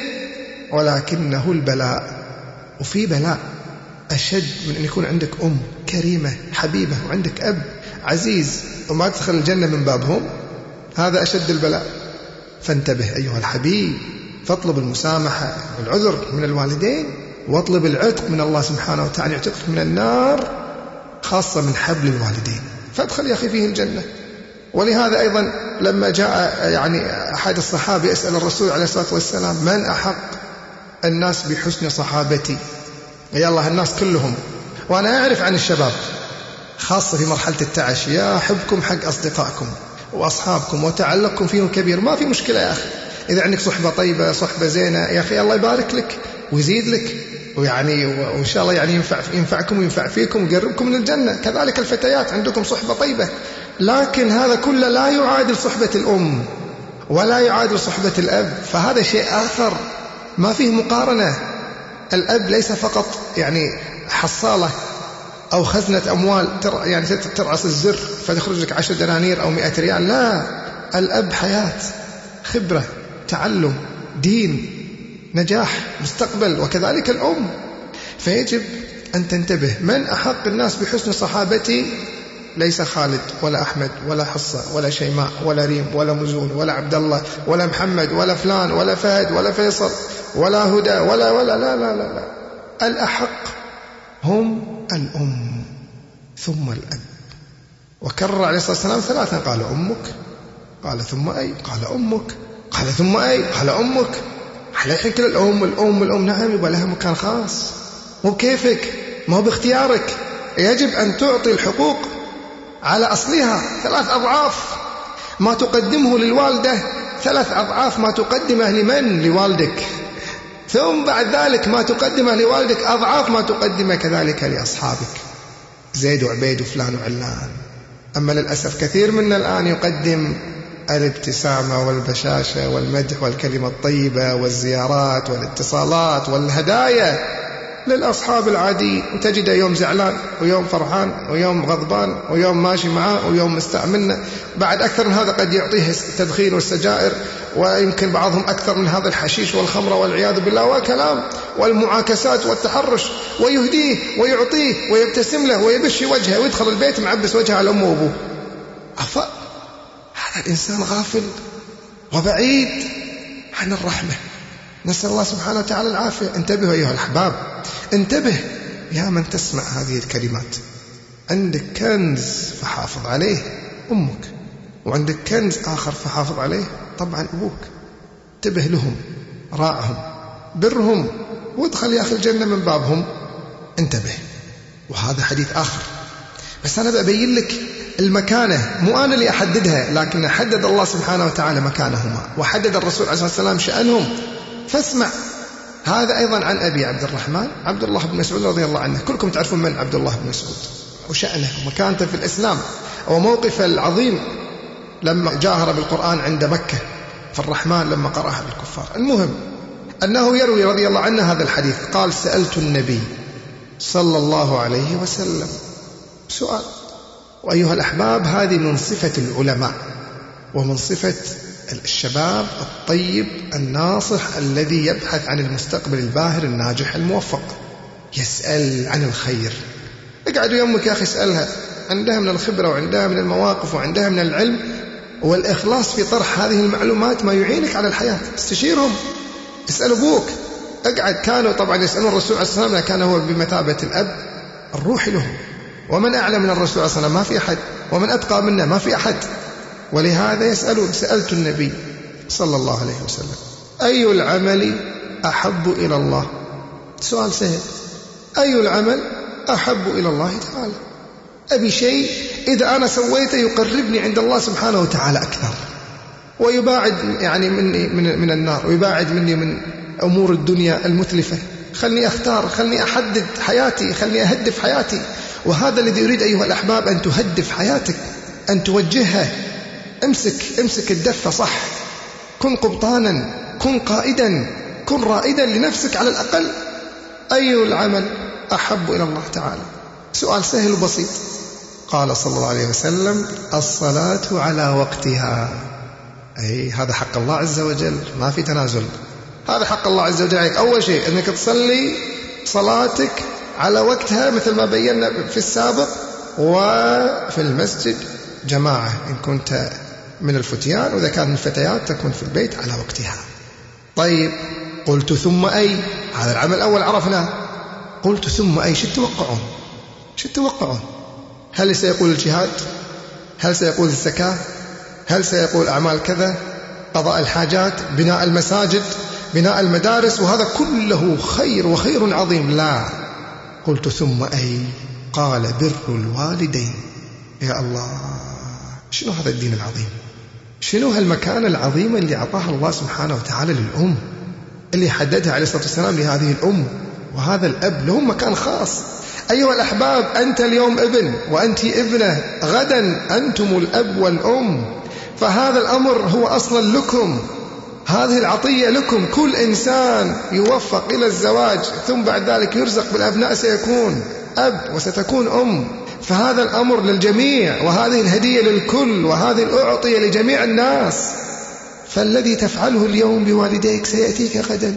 ولكنه البلاء. وفي بلاء أشد من أن يكون عندك أم كريمة حبيبة وعندك أب عزيز وما تدخل الجنة من بابهم. هذا أشد البلاء. فانتبه أيها الحبيب، فاطلب المسامحة والعذر من الوالدين، واطلب العتق من الله سبحانه وتعالى يعتقك من النار، خاصة من حبل الوالدين، فادخل يا أخي فيه الجنة. ولهذا أيضا لما جاء يعني أحد الصحابة يسأل الرسول عليه الصلاة والسلام: من أحق الناس بحسن صحابتي؟ يا الله الناس كلهم. وأنا أعرف عن الشباب خاصة في مرحلة التعش، يا حبكم حق أصدقائكم وأصحابكم وتعلقكم فيهم كبير. ما في مشكلة يا أخي، إذا عندك صحبة طيبة صحبة زينة يا أخي الله يبارك لك ويزيد لك، ويعني وإن شاء الله يعني ينفعكم وينفع فيكم ويقربكم من الجنة. كذلك الفتيات عندكم صحبة طيبة، لكن هذا كله لا يعادل صحبة الأم ولا يعادل صحبة الأب، فهذا شيء آخر ما فيه مقارنة. الأب ليس فقط يعني حصالة أو خزنة أموال يعني ترعص الزر فتخرج لك 10 دنانير أو 100 ريال، لا، الأب حياة، خبرة، تعلم، دين، نجاح، مستقبل. وكذلك الأم. فيجب أن تنتبه. من أحق الناس بحسن صحابتي؟ ليس خالد ولا أحمد ولا حصة ولا شيماء ولا ريم ولا مزون ولا عبد الله ولا محمد ولا فلان ولا فهد ولا فيصل ولا هدى ولا لا لا لا لا. الأحق هم الأم ثم الأب. وكرر عليه الصلاة والسلام 3: قال أمك، قال ثم أي، قال أمك، قال ثم أي، قال أمك. على الحين كل الأم نعم يبقى لها مكان خاص، مو بكيفك، ما هو باختيارك. يجب أن تعطي الحقوق على أصلها 3 أضعاف ما تقدمه للوالدة، 3 أضعاف ما تقدمه لمن؟ لوالدك. ثم بعد ذلك ما تقدمه لوالدك أضعاف ما تقدمه كذلك لأصحابك، زيد وعبيد وفلان وعلان. أما للأسف كثير منا الآن يقدم الابتسامة والبشاشة والمدح والكلمة الطيبة والزيارات والاتصالات والهدايا للأصحاب العادي، وتجده يوم زعلان ويوم فرحان ويوم غضبان ويوم ماشي معاه ويوم مستعملنا. بعد أكثر من هذا قد يعطيه التدخين والسجائر، ويمكن بعضهم أكثر من هذا الحشيش والخمرة والعياذ بالله وكلام والمعاكسات والتحرش، ويهديه ويعطيه ويبتسم له ويبشي وجهه ويدخل البيت معبس وجهه على أمه وأبوه. هذا الإنسان غافل وبعيد عن الرحمة. نسأل الله سبحانه وتعالى العافية. انتبهوا أيها الأحباب، انتبه يا من تسمع هذه الكلمات. عندك كنز فحافظ عليه، أمك، وعندك كنز آخر فحافظ عليه طبعا أبوك. انتبه لهم، راعهم، برهم، وادخل يا أخي الجنة من بابهم. انتبه. وهذا حديث آخر، بس أنا بأبين لك المكانة، مو أنا اللي أحددها، لكن حدد الله سبحانه وتعالى مكانهما، وحدد الرسول عليه الصلاة والسلام شأنهم. فاسمع. هذا أيضا عن أبي عبد الرحمن عبد الله بن مسعود رضي الله عنه. كلكم تعرفون من عبد الله بن مسعود وشأنه ومكانته في الإسلام وموقفه العظيم لما جاهر بالقرآن عند مكة في الرحمن لما قرأها بالكفار. المهم أنه يروي رضي الله عنه هذا الحديث. قال: سألت النبي صلى الله عليه وسلم سؤال. وأيها الأحباب، هذه من صفة العلماء ومن صفة الشباب الطيب الناصح الذي يبحث عن المستقبل الباهر الناجح الموفق، يسأل عن الخير. اقعد يمك يا أخي اسألها، عندها من الخبرة وعندها من المواقف وعندها من العلم والإخلاص في طرح هذه المعلومات ما يعينك على الحياة. استشيرهم، اسأل أبوك. اقعد، كانوا طبعا يسألون الرسول عليه الصلاة والسلام، كان هو بمثابة الأب الروحي لهم. ومن أعلى من الرسول عليه الصلاة والسلام؟ ما في أحد. ومن أتقى منا؟ ما في أحد. ولهذا يسألون. سألت النبي صلى الله عليه وسلم أي العمل أحب إلى الله؟ سؤال سهل، أي العمل أحب إلى الله تعالى؟ أبي شيء إذا أنا سويته يقربني عند الله سبحانه وتعالى أكثر، ويباعد يعني مني من النار، ويباعد مني من أمور الدنيا المتلفة. خلني أختار، خلني أحدد حياتي، خلني أهدف حياتي. وهذا الذي يريد أيها الأحباب، أن تهدف حياتك، أن توجهها. امسك الدفة صح، كن قبطانا، كن قائدا، كن رائدا لنفسك على الأقل. أي العمل أحب إلى الله تعالى؟ سؤال سهل وبسيط. قال صلى الله عليه وسلم الصلاة على وقتها. أي هذا حق الله عز وجل، ما في تنازل. هذا حق الله عز وجل عليك. أول شيء أنك تصلي صلاتك على وقتها مثل ما بينا في السابق، وفي المسجد جماعة إن كنت من الفتيان، وإذا كان من الفتيات تكون في البيت على وقتها. طيب، قلت ثم أي؟ هذا العمل الأول عرفناه. قلت ثم أي؟ شو تتوقعون؟ هل سيقول الجهاد؟ هل سيقول الزكاة؟ هل سيقول أعمال كذا؟ قضاء الحاجات، بناء المساجد، بناء المدارس، وهذا كله خير وخير عظيم. لا. قلت ثم أي؟ قال بر الوالدين. يا الله، شنو هذا الدين العظيم؟ شنو هالمكانة العظيمة اللي أعطاها الله سبحانه وتعالى للأم، اللي حددها عليه الصلاة والسلام لهذه الأم وهذا الأب، لهم مكان خاص. أيها الأحباب، أنت اليوم ابن وأنت ابنة، غدا أنتم الأب والأم، فهذا الأمر هو أصلا لكم، هذه العطية لكم. كل إنسان يوفق إلى الزواج ثم بعد ذلك يرزق بالأبناء سيكون أب وستكون أم، فهذا الأمر للجميع، وهذه الهدية للكل، وهذه الأعطية لجميع الناس. فالذي تفعله اليوم بوالديك سيأتيك غدا،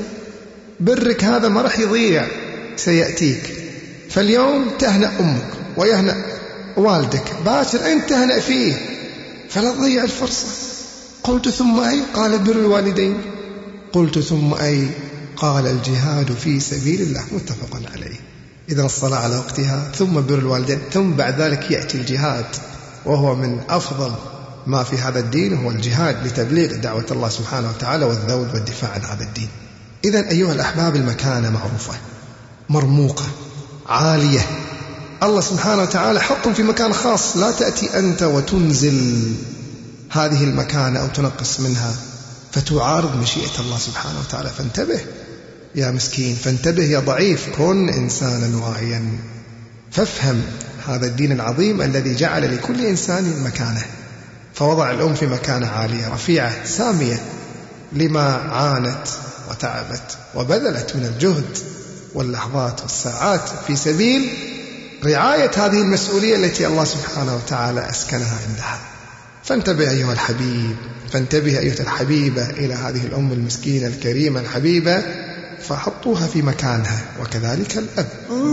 برك هذا ما رح يضيع، سيأتيك. فاليوم تهنأ أمك ويهنأ والدك، باكر أنت تهنأ فيه، فلا تضيع الفرصة. قلت ثم أي؟ قال بر الوالدين. قلت ثم أي؟ قال الجهاد في سبيل الله، متفق عليه. إذن الصلاة على وقتها، ثم بر الوالدين، ثم بعد ذلك يأتي الجهاد، وهو من أفضل ما في هذا الدين، هو الجهاد لتبليغ دعوة الله سبحانه وتعالى والذود والدفاع عن هذا الدين. إذن أيها الأحباب، المكانة معروفة، مرموقة، عالية. الله سبحانه وتعالى حطهم في مكان خاص، لا تأتي أنت وتنزل هذه المكانة أو تنقص منها فتعارض مشيئة الله سبحانه وتعالى. فانتبه يا مسكين، فانتبه يا ضعيف، كن إنسانا واعيا، فافهم هذا الدين العظيم الذي جعل لكل إنسان مكانه، فوضع الأم في مكانة عالية رفيعة سامية لما عانت وتعبت وبذلت من الجهد واللحظات والساعات في سبيل رعاية هذه المسؤولية التي الله سبحانه وتعالى أسكنها عندها. فانتبه أيها الحبيب، فانتبه أيها الحبيبة إلى هذه الأم المسكينة الكريمة الحبيبة، فحطوها في مكانها، وكذلك الأب.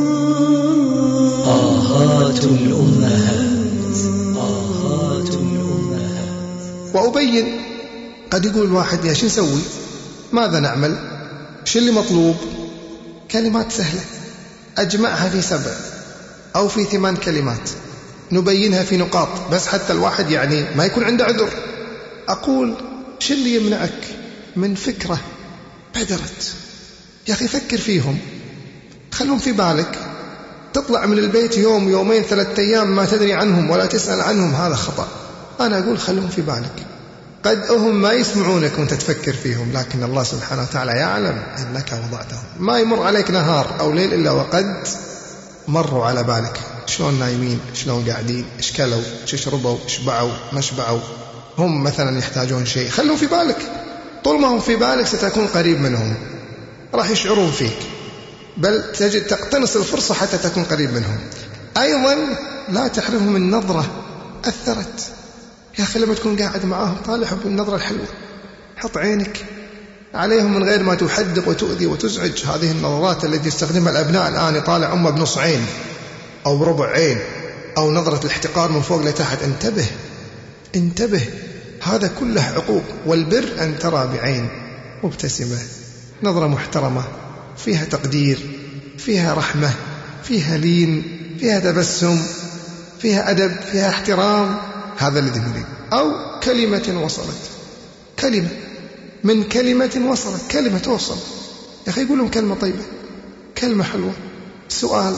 آهات الأمهات، آهات الأمهات. وأبين، قد يقول الواحد يا شو نسوي؟ ماذا نعمل؟ شو اللي مطلوب؟ كلمات سهلة أجمعها في 7 أو في 8 كلمات، نبينها في نقاط بس حتى الواحد يعني ما يكون عنده عذر. أقول شو اللي يمنعك من فكرة بدرت؟ يا أخي فكر فيهم، خلهم في بالك. تطلع من البيت يوم يومين 3 أيام ما تدري عنهم ولا تسأل عنهم، هذا خطأ. أنا أقول خلهم في بالك، قد هم ما يسمعونك وانت تفكر فيهم، لكن الله سبحانه وتعالى يعلم أنك وضعتهم. ما يمر عليك نهار أو ليل إلا وقد مروا على بالك، شلون نايمين، شلون قاعدين، ايش كلوا، ايش شربوا، ايش باعوا، ما شبعوا، هم مثلا يحتاجون شيء، خلهم في بالك. طول ما هم في بالك ستكون قريب منهم، راح يشعرون فيك، بل تجد تقتنص الفرصة حتى تكون قريب منهم. أيضا لا تحرمهم من نظرة أثرت. يا أخي لما تكون قاعد معاهم طالعهم بالنظرة الحلوة، حط عينك عليهم من غير ما تحدق وتؤذي وتزعج. هذه النظرات التي يستخدمها الأبناء الآن، يطالع أمه بنص عين أو بربع عين أو نظرة الاحتقار من فوق لتحت. انتبه انتبه، هذا كله عقوق. والبر أن ترى بعين مبتسمة، نظرة محترمة فيها تقدير، فيها رحمة، فيها لين، فيها تبسم، فيها أدب، فيها احترام. هذا الذي نريد. أو كلمة وصلت، كلمة من كلمة وصلت، كلمة توصل. يا أخي يقول لهم كلمة طيبة، كلمة حلوة، سؤال،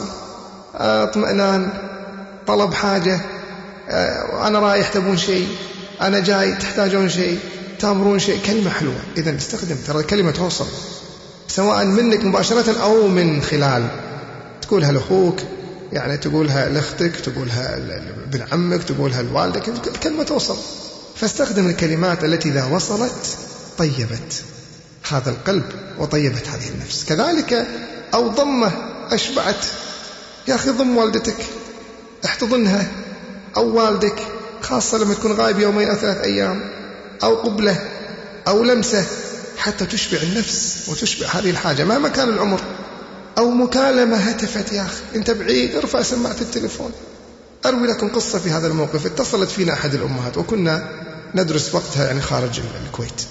اطمئنان، طلب حاجة، أنا رايح تبون شيء، أنا جاي تحتاجون شيء، تأمرون شيء، كلمة حلوة. إذن استخدم، ترى الكلمة توصل، سواء منك مباشرة أو من خلال تقولها لأخوك، يعني تقولها لأختك، تقولها لابن عمك، تقولها لوالدك، الكلمة توصل. فاستخدم الكلمات التي إذا وصلت طيبت هذا القلب وطيبت هذه النفس. كذلك أو ضمه أشبعت. يا أخي ضم والدتك، احتضنها، أو والدك، خاصة لما تكون غايب 2 أو 3 أيام، أو قبلة أو لمسة، حتى تشبع النفس وتشبع هذه الحاجة مهما كان العمر. أو مكالمة هتفت، يا أخي أنت بعيد، ارفع سماعة التليفون. أروي لكم قصة في هذا الموقف. اتصلت فينا أحد الأمهات وكنا ندرس وقتها يعني خارج الكويت،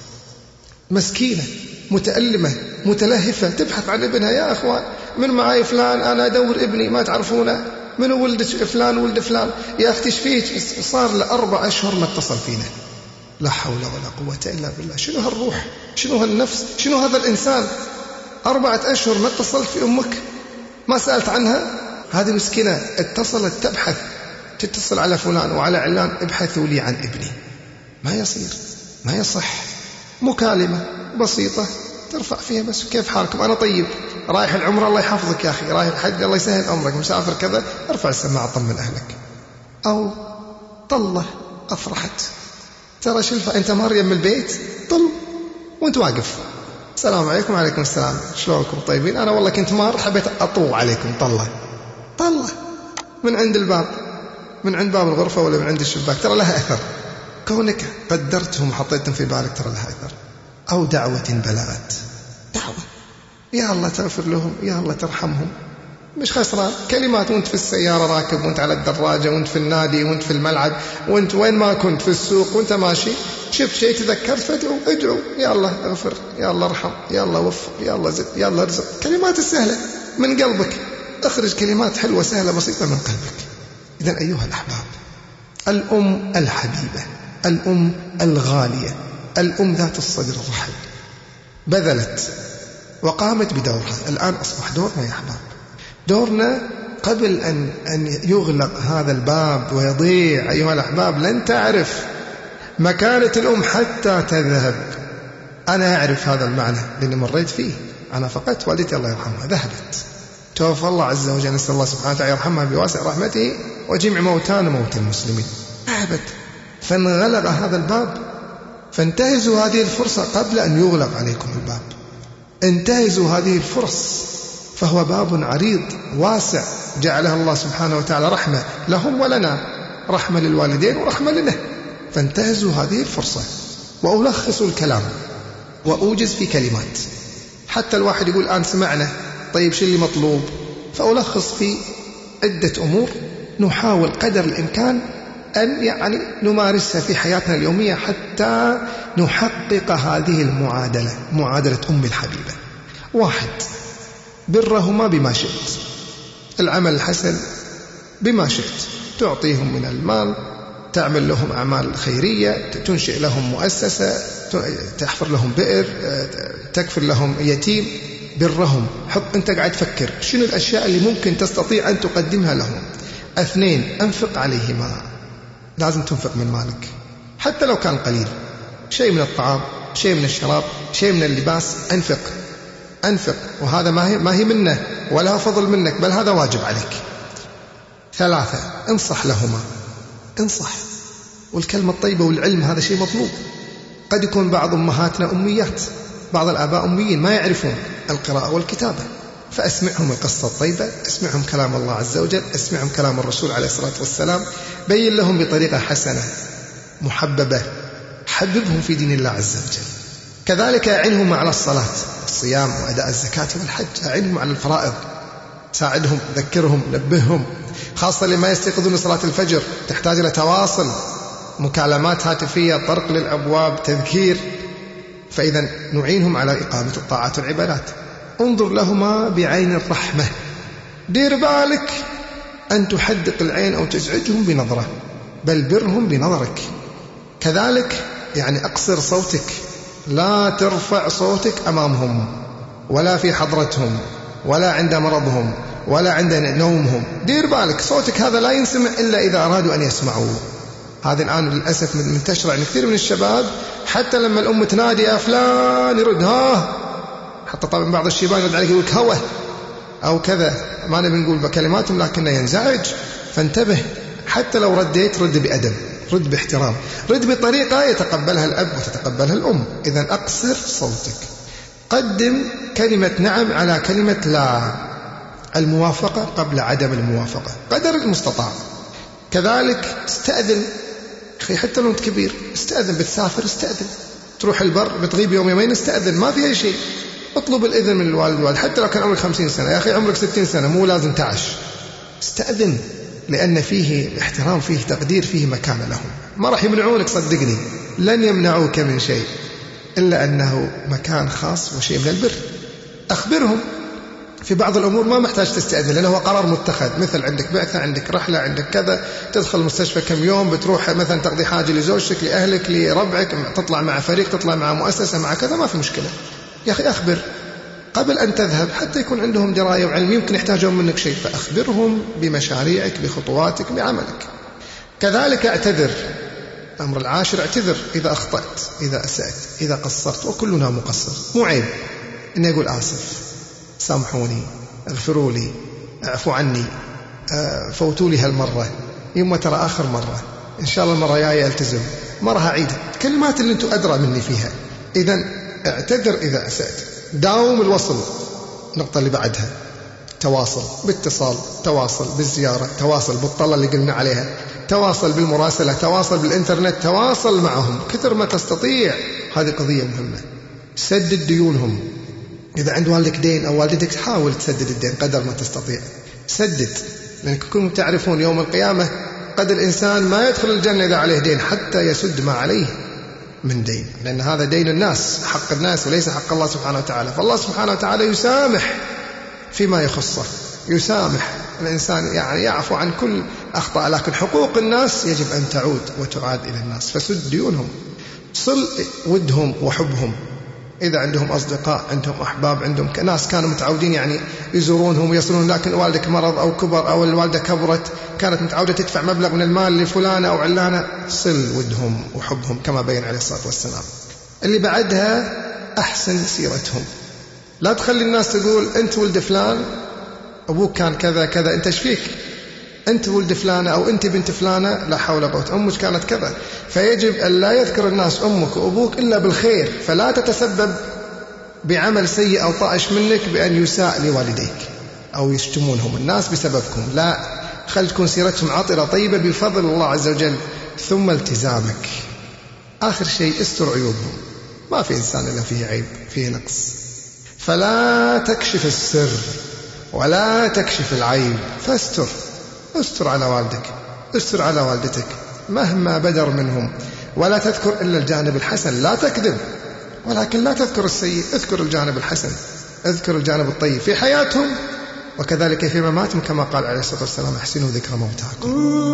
مسكينة متألمة متلهفة تبحث عن ابنها. يا أخوان من معاي فلان، أنا أدور ابني ما تعرفونه، من ولد فلان ولد فلان. يا أختي شفيك؟ صار له 4 أشهر ما اتصل فينا. لا حول ولا قوة إلا بالله. شنو هالروح، شنو هالنفس، شنو هذا الإنسان؟ 4 أشهر ما اتصلت في أمك، ما سألت عنها. هذه مسكينة اتصلت تبحث، تتصل على فلان وعلى علان، ابحثوا لي عن ابني. ما يصير، ما يصح. مكالمة بسيطة ترفع فيها بس كيف حالكم، أنا طيب، رايح العمرة الله يحفظك يا أخي، رايح الحج الله يسهل أمرك، مسافر كذا، ارفع السماعة طمن أهلك. أو طلة أفرحت، ترى شلفة أنت ماريا من البيت، طل وأنت واقف، السلام عليكم. وعليكم السلام، شلونكم طيبين؟ أنا والله كنت مار حبيت أطول عليكم. طلة طلة من عند الباب، من عند باب الغرفة ولا من عند الشباك، ترى لها أثر. كونك قدرتهم وحطيتهم في بالك ترى لها أثر. أو دعوة بلغت، دعوة، يا الله تغفر لهم، يا الله ترحمهم، مش خسران. كلمات وانت في السيارة راكب، وانت على الدراجة، وانت في النادي، وانت في الملعب، وانت وين ما كنت، في السوق، وانت ماشي شفت شيء تذكرت فادعو، ادعو يا الله اغفر، يا الله ارحم، يا الله وفق، يا الله زد، يا الله ارزق. كلمات السهلة من قلبك، اخرج كلمات حلوة سهلة بسيطة من قلبك. إذن أيها الأحباب، الأم الحبيبة، الأم الغالية، الأم ذات الصدر الرحب، بذلت وقامت بدورها. الآن أصبح دورنا يا أحباب، دورنا قبل أن يغلق هذا الباب ويضيع. أيها الأحباب لن تعرف مكانة الأم حتى تذهب. أنا أعرف هذا المعنى لأني مريت فيه. أنا فقدت والدتي الله يرحمها، ذهبت، توفى الله عز وجل، نسأل الله سبحانه وتعالى يرحمها بواسع رحمته وجمع موتانا وموتى المسلمين. ذهبت، فانغلق هذا الباب. فانتهزوا هذه الفرصة قبل أن يغلق عليكم الباب، انتهزوا هذه الفرص، فهو باب عريض واسع جعلها الله سبحانه وتعالى رحمة لهم ولنا، رحمة للوالدين ورحمة لنا. فانتهزوا هذه الفرصة. وألخص الكلام وأوجز في كلمات. حتى الواحد يقول الآن سمعنا، طيب شو اللي مطلوب؟ فألخص في عدة أمور نحاول قدر الإمكان أن يعني نمارسها في حياتنا اليومية حتى نحقق هذه المعادلة، معادلة أم الحبيبة. 1، برهما بما شئت، العمل الحسن بما شئت، تعطيهم من المال، تعمل لهم أعمال خيرية، تنشئ لهم مؤسسة، تحفر لهم بئر، تكفر لهم يتيم، برهم. حط أنت قاعد تفكر شنو الأشياء اللي ممكن تستطيع أن تقدمها لهم. 2، أنفق عليهما، لازم تنفق من مالك حتى لو كان قليل، شيء من الطعام، شيء من الشراب، شيء من اللباس، أنفق. وهذا ما هي منه ولا فضل منك، بل هذا واجب عليك. 3، انصح لهما، انصح. والكلمة الطيبة والعلم هذا شيء مطلوب. قد يكون بعض أمهاتنا أميات، بعض الآباء أميين ما يعرفون القراءة والكتابة، فأسمعهم القصة الطيبة، أسمعهم كلام الله عز وجل، أسمعهم كلام الرسول عليه الصلاة والسلام، بين لهم بطريقة حسنة محببة، حببهم في دين الله عز وجل. كذلك أعنهم على الصلاة الصيام وأداء الزكاة والحج، أعنهم على الفرائض، ساعدهم، ذكرهم، نبههم، خاصة لما يستيقظون صلاة الفجر تحتاج إلى تواصل، مكالمات هاتفية، طرق للأبواب، تذكير. فإذا نعينهم على إقامة الطاعات والعبادات. انظر لهما بعين الرحمة، دير بالك أن تحدق العين أو تزعجهم بنظرة، بل برهم بنظرك. كذلك يعني أقصر صوتك، لا ترفع صوتك أمامهم ولا في حضرتهم ولا عند مرضهم ولا عند نومهم. دير بالك صوتك هذا لا ينسمع إلا إذا أرادوا أن يسمعوا. هذا الآن للأسف منتشر عند كثير من الشباب، حتى لما الأم تنادي يا فلان يرد ها، حتى طبعا بعض الشيبان يرد عليك يقول هوه أو كذا، ما نبي نقول بكلماتهم لكنه ينزعج. فانتبه، حتى لو رديت رد بأدب، رد باحترام، رد بطريقة يتقبلها الأب وتتقبلها الأم. إذن أقصر صوتك، قدم كلمة نعم على كلمة لا، الموافقة قبل عدم الموافقة قدر المستطاع. كذلك استأذن، أخي حتى لو أنت كبير استأذن، بتسافر استأذن، تروح البر بتغيب يوم يومين استأذن، ما فيها شيء، اطلب الإذن من الوالد حتى لو كان عمرك 50 سنة. يا أخي عمرك 60 سنة مو لازم تعش، استأذن، لأن فيه احترام، فيه تقدير، فيه مكانة لهم. ما راح يمنعونك، صدقني لن يمنعوك من شيء إلا أنه مكان خاص وشيء من البر. أخبرهم في بعض الأمور ما محتاج تستأذن لأنه هو قرار متخذ، مثل عندك بعثة، عندك رحلة، عندك كذا، تدخل المستشفى كم يوم، بتروح مثلا تقضي حاجة لزوجتك، لأهلك، لربعك، تطلع مع فريق، تطلع مع مؤسسة، مع كذا، ما في مشكلة. يا أخي أخبر قبل أن تذهب حتى يكون عندهم دراية وعلم، يمكن يحتاجون منك شيء، فأخبرهم بمشاريعك، بخطواتك، بعملك. كذلك اعتذر، الأمر العاشر اعتذر إذا أخطأت، إذا أسأت، إذا قصرت، وكلنا مقصر، مو عيب إنه يقول آسف، سامحوني، اغفروا لي، اعفوا عني، فوتوا لي هالمرة، يما ترى آخر مرة، إن شاء الله المرة الجاية ألتزم، ما راح أعيدها، كلمات اللي أنتم أدرى مني فيها. إذن اعتذر إذا أسأت، داوم الوصل. النقطة اللي بعدها تواصل باتصال، تواصل بالزيارة، تواصل بالطلة اللي قلنا عليها، تواصل بالمراسلة، تواصل بالإنترنت، تواصل معهم كثر ما تستطيع. هذه قضية مهمة. سدد ديونهم، إذا عند والدك دين أو والدتك حاول تسدد الدين قدر ما تستطيع، سدد، لأنكم تعرفون يوم القيامة قد الإنسان ما يدخل الجنة إذا عليه دين حتى يسد ما عليه من دين، لأن هذا دين الناس، حق الناس وليس حق الله سبحانه وتعالى. فالله سبحانه وتعالى يسامح فيما يخصه، يسامح الإنسان، يعني يعفو عن كل أخطاء، لكن حقوق الناس يجب أن تعود وتعاد إلى الناس. فسد ديونهم، صل ودهم وحبهم. إذا عندهم أصدقاء، عندهم أحباب، عندهم ناس كانوا متعودين يعني يزورونهم ويصلون، لكن والدك مرض أو كبر أو الوالدة كبرت، كانت متعودة تدفع مبلغ من المال لفلانة أو علانة، صل ودهم وحبهم كما بين عليه الصلاة والسلام. اللي بعدها أحسن سيرتهم، لا تخلي الناس تقول أنت ولد فلان، أبوك كان كذا كذا، أنت شفيك، أنت ولد فلانة أو أنت بنت فلانة، لا حول ولا قوة، أمك كانت كذا. فيجب أن لا يذكر الناس أمك وأبوك إلا بالخير، فلا تتسبب بعمل سيء أو طائش منك بأن يساء لوالديك أو يشتمونهم الناس بسببكم، لا، خل تكون سيرتهم عطرة طيبة بفضل الله عز وجل. ثم التزامك، آخر شيء استر عيوبهم، ما في إنسان إلا فيه عيب، فيه نقص، فلا تكشف السر ولا تكشف العيب، فاستر، استر على والدك، استر على والدتك مهما بدر منهم، ولا تذكر إلا الجانب الحسن، لا تكذب، ولكن لا تذكر السيء، اذكر الجانب الحسن، اذكر الجانب الطيب في حياتهم وكذلك في مماتهم، كما قال عليه الصلاة والسلام احسنوا ذكر موتاكم.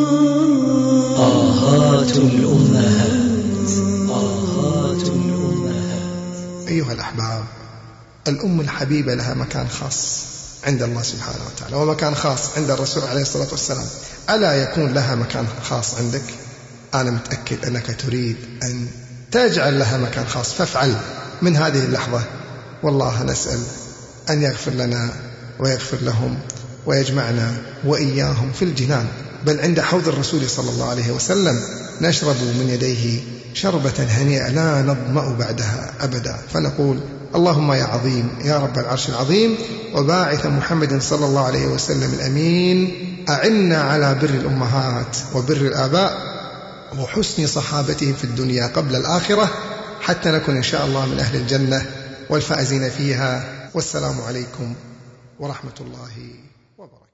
آهات الأمهات، آهات الأمهات. أيها الأحباب، الأم الحبيبة لها مكان خاص عند الله سبحانه وتعالى، ومكان خاص عند الرسول عليه الصلاة والسلام. ألا يكون لها مكان خاص عندك؟ أنا متأكد أنك تريد أن تجعل لها مكان خاص، فافعل من هذه اللحظة. والله نسأل أن يغفر لنا ويغفر لهم ويجمعنا وإياهم في الجنان، بل عند حوض الرسول صلى الله عليه وسلم نشرب من يديه شربة هنيئة لا نظمأ بعدها أبدا، فنقول اللهم يا عظيم يا رب العرش العظيم وباعث محمد صلى الله عليه وسلم الأمين، أعنا على بر الأمهات وبر الآباء وحسن صحابتهم في الدنيا قبل الآخرة، حتى نكون إن شاء الله من أهل الجنة والفائزين فيها. والسلام عليكم ورحمة الله وبركاته.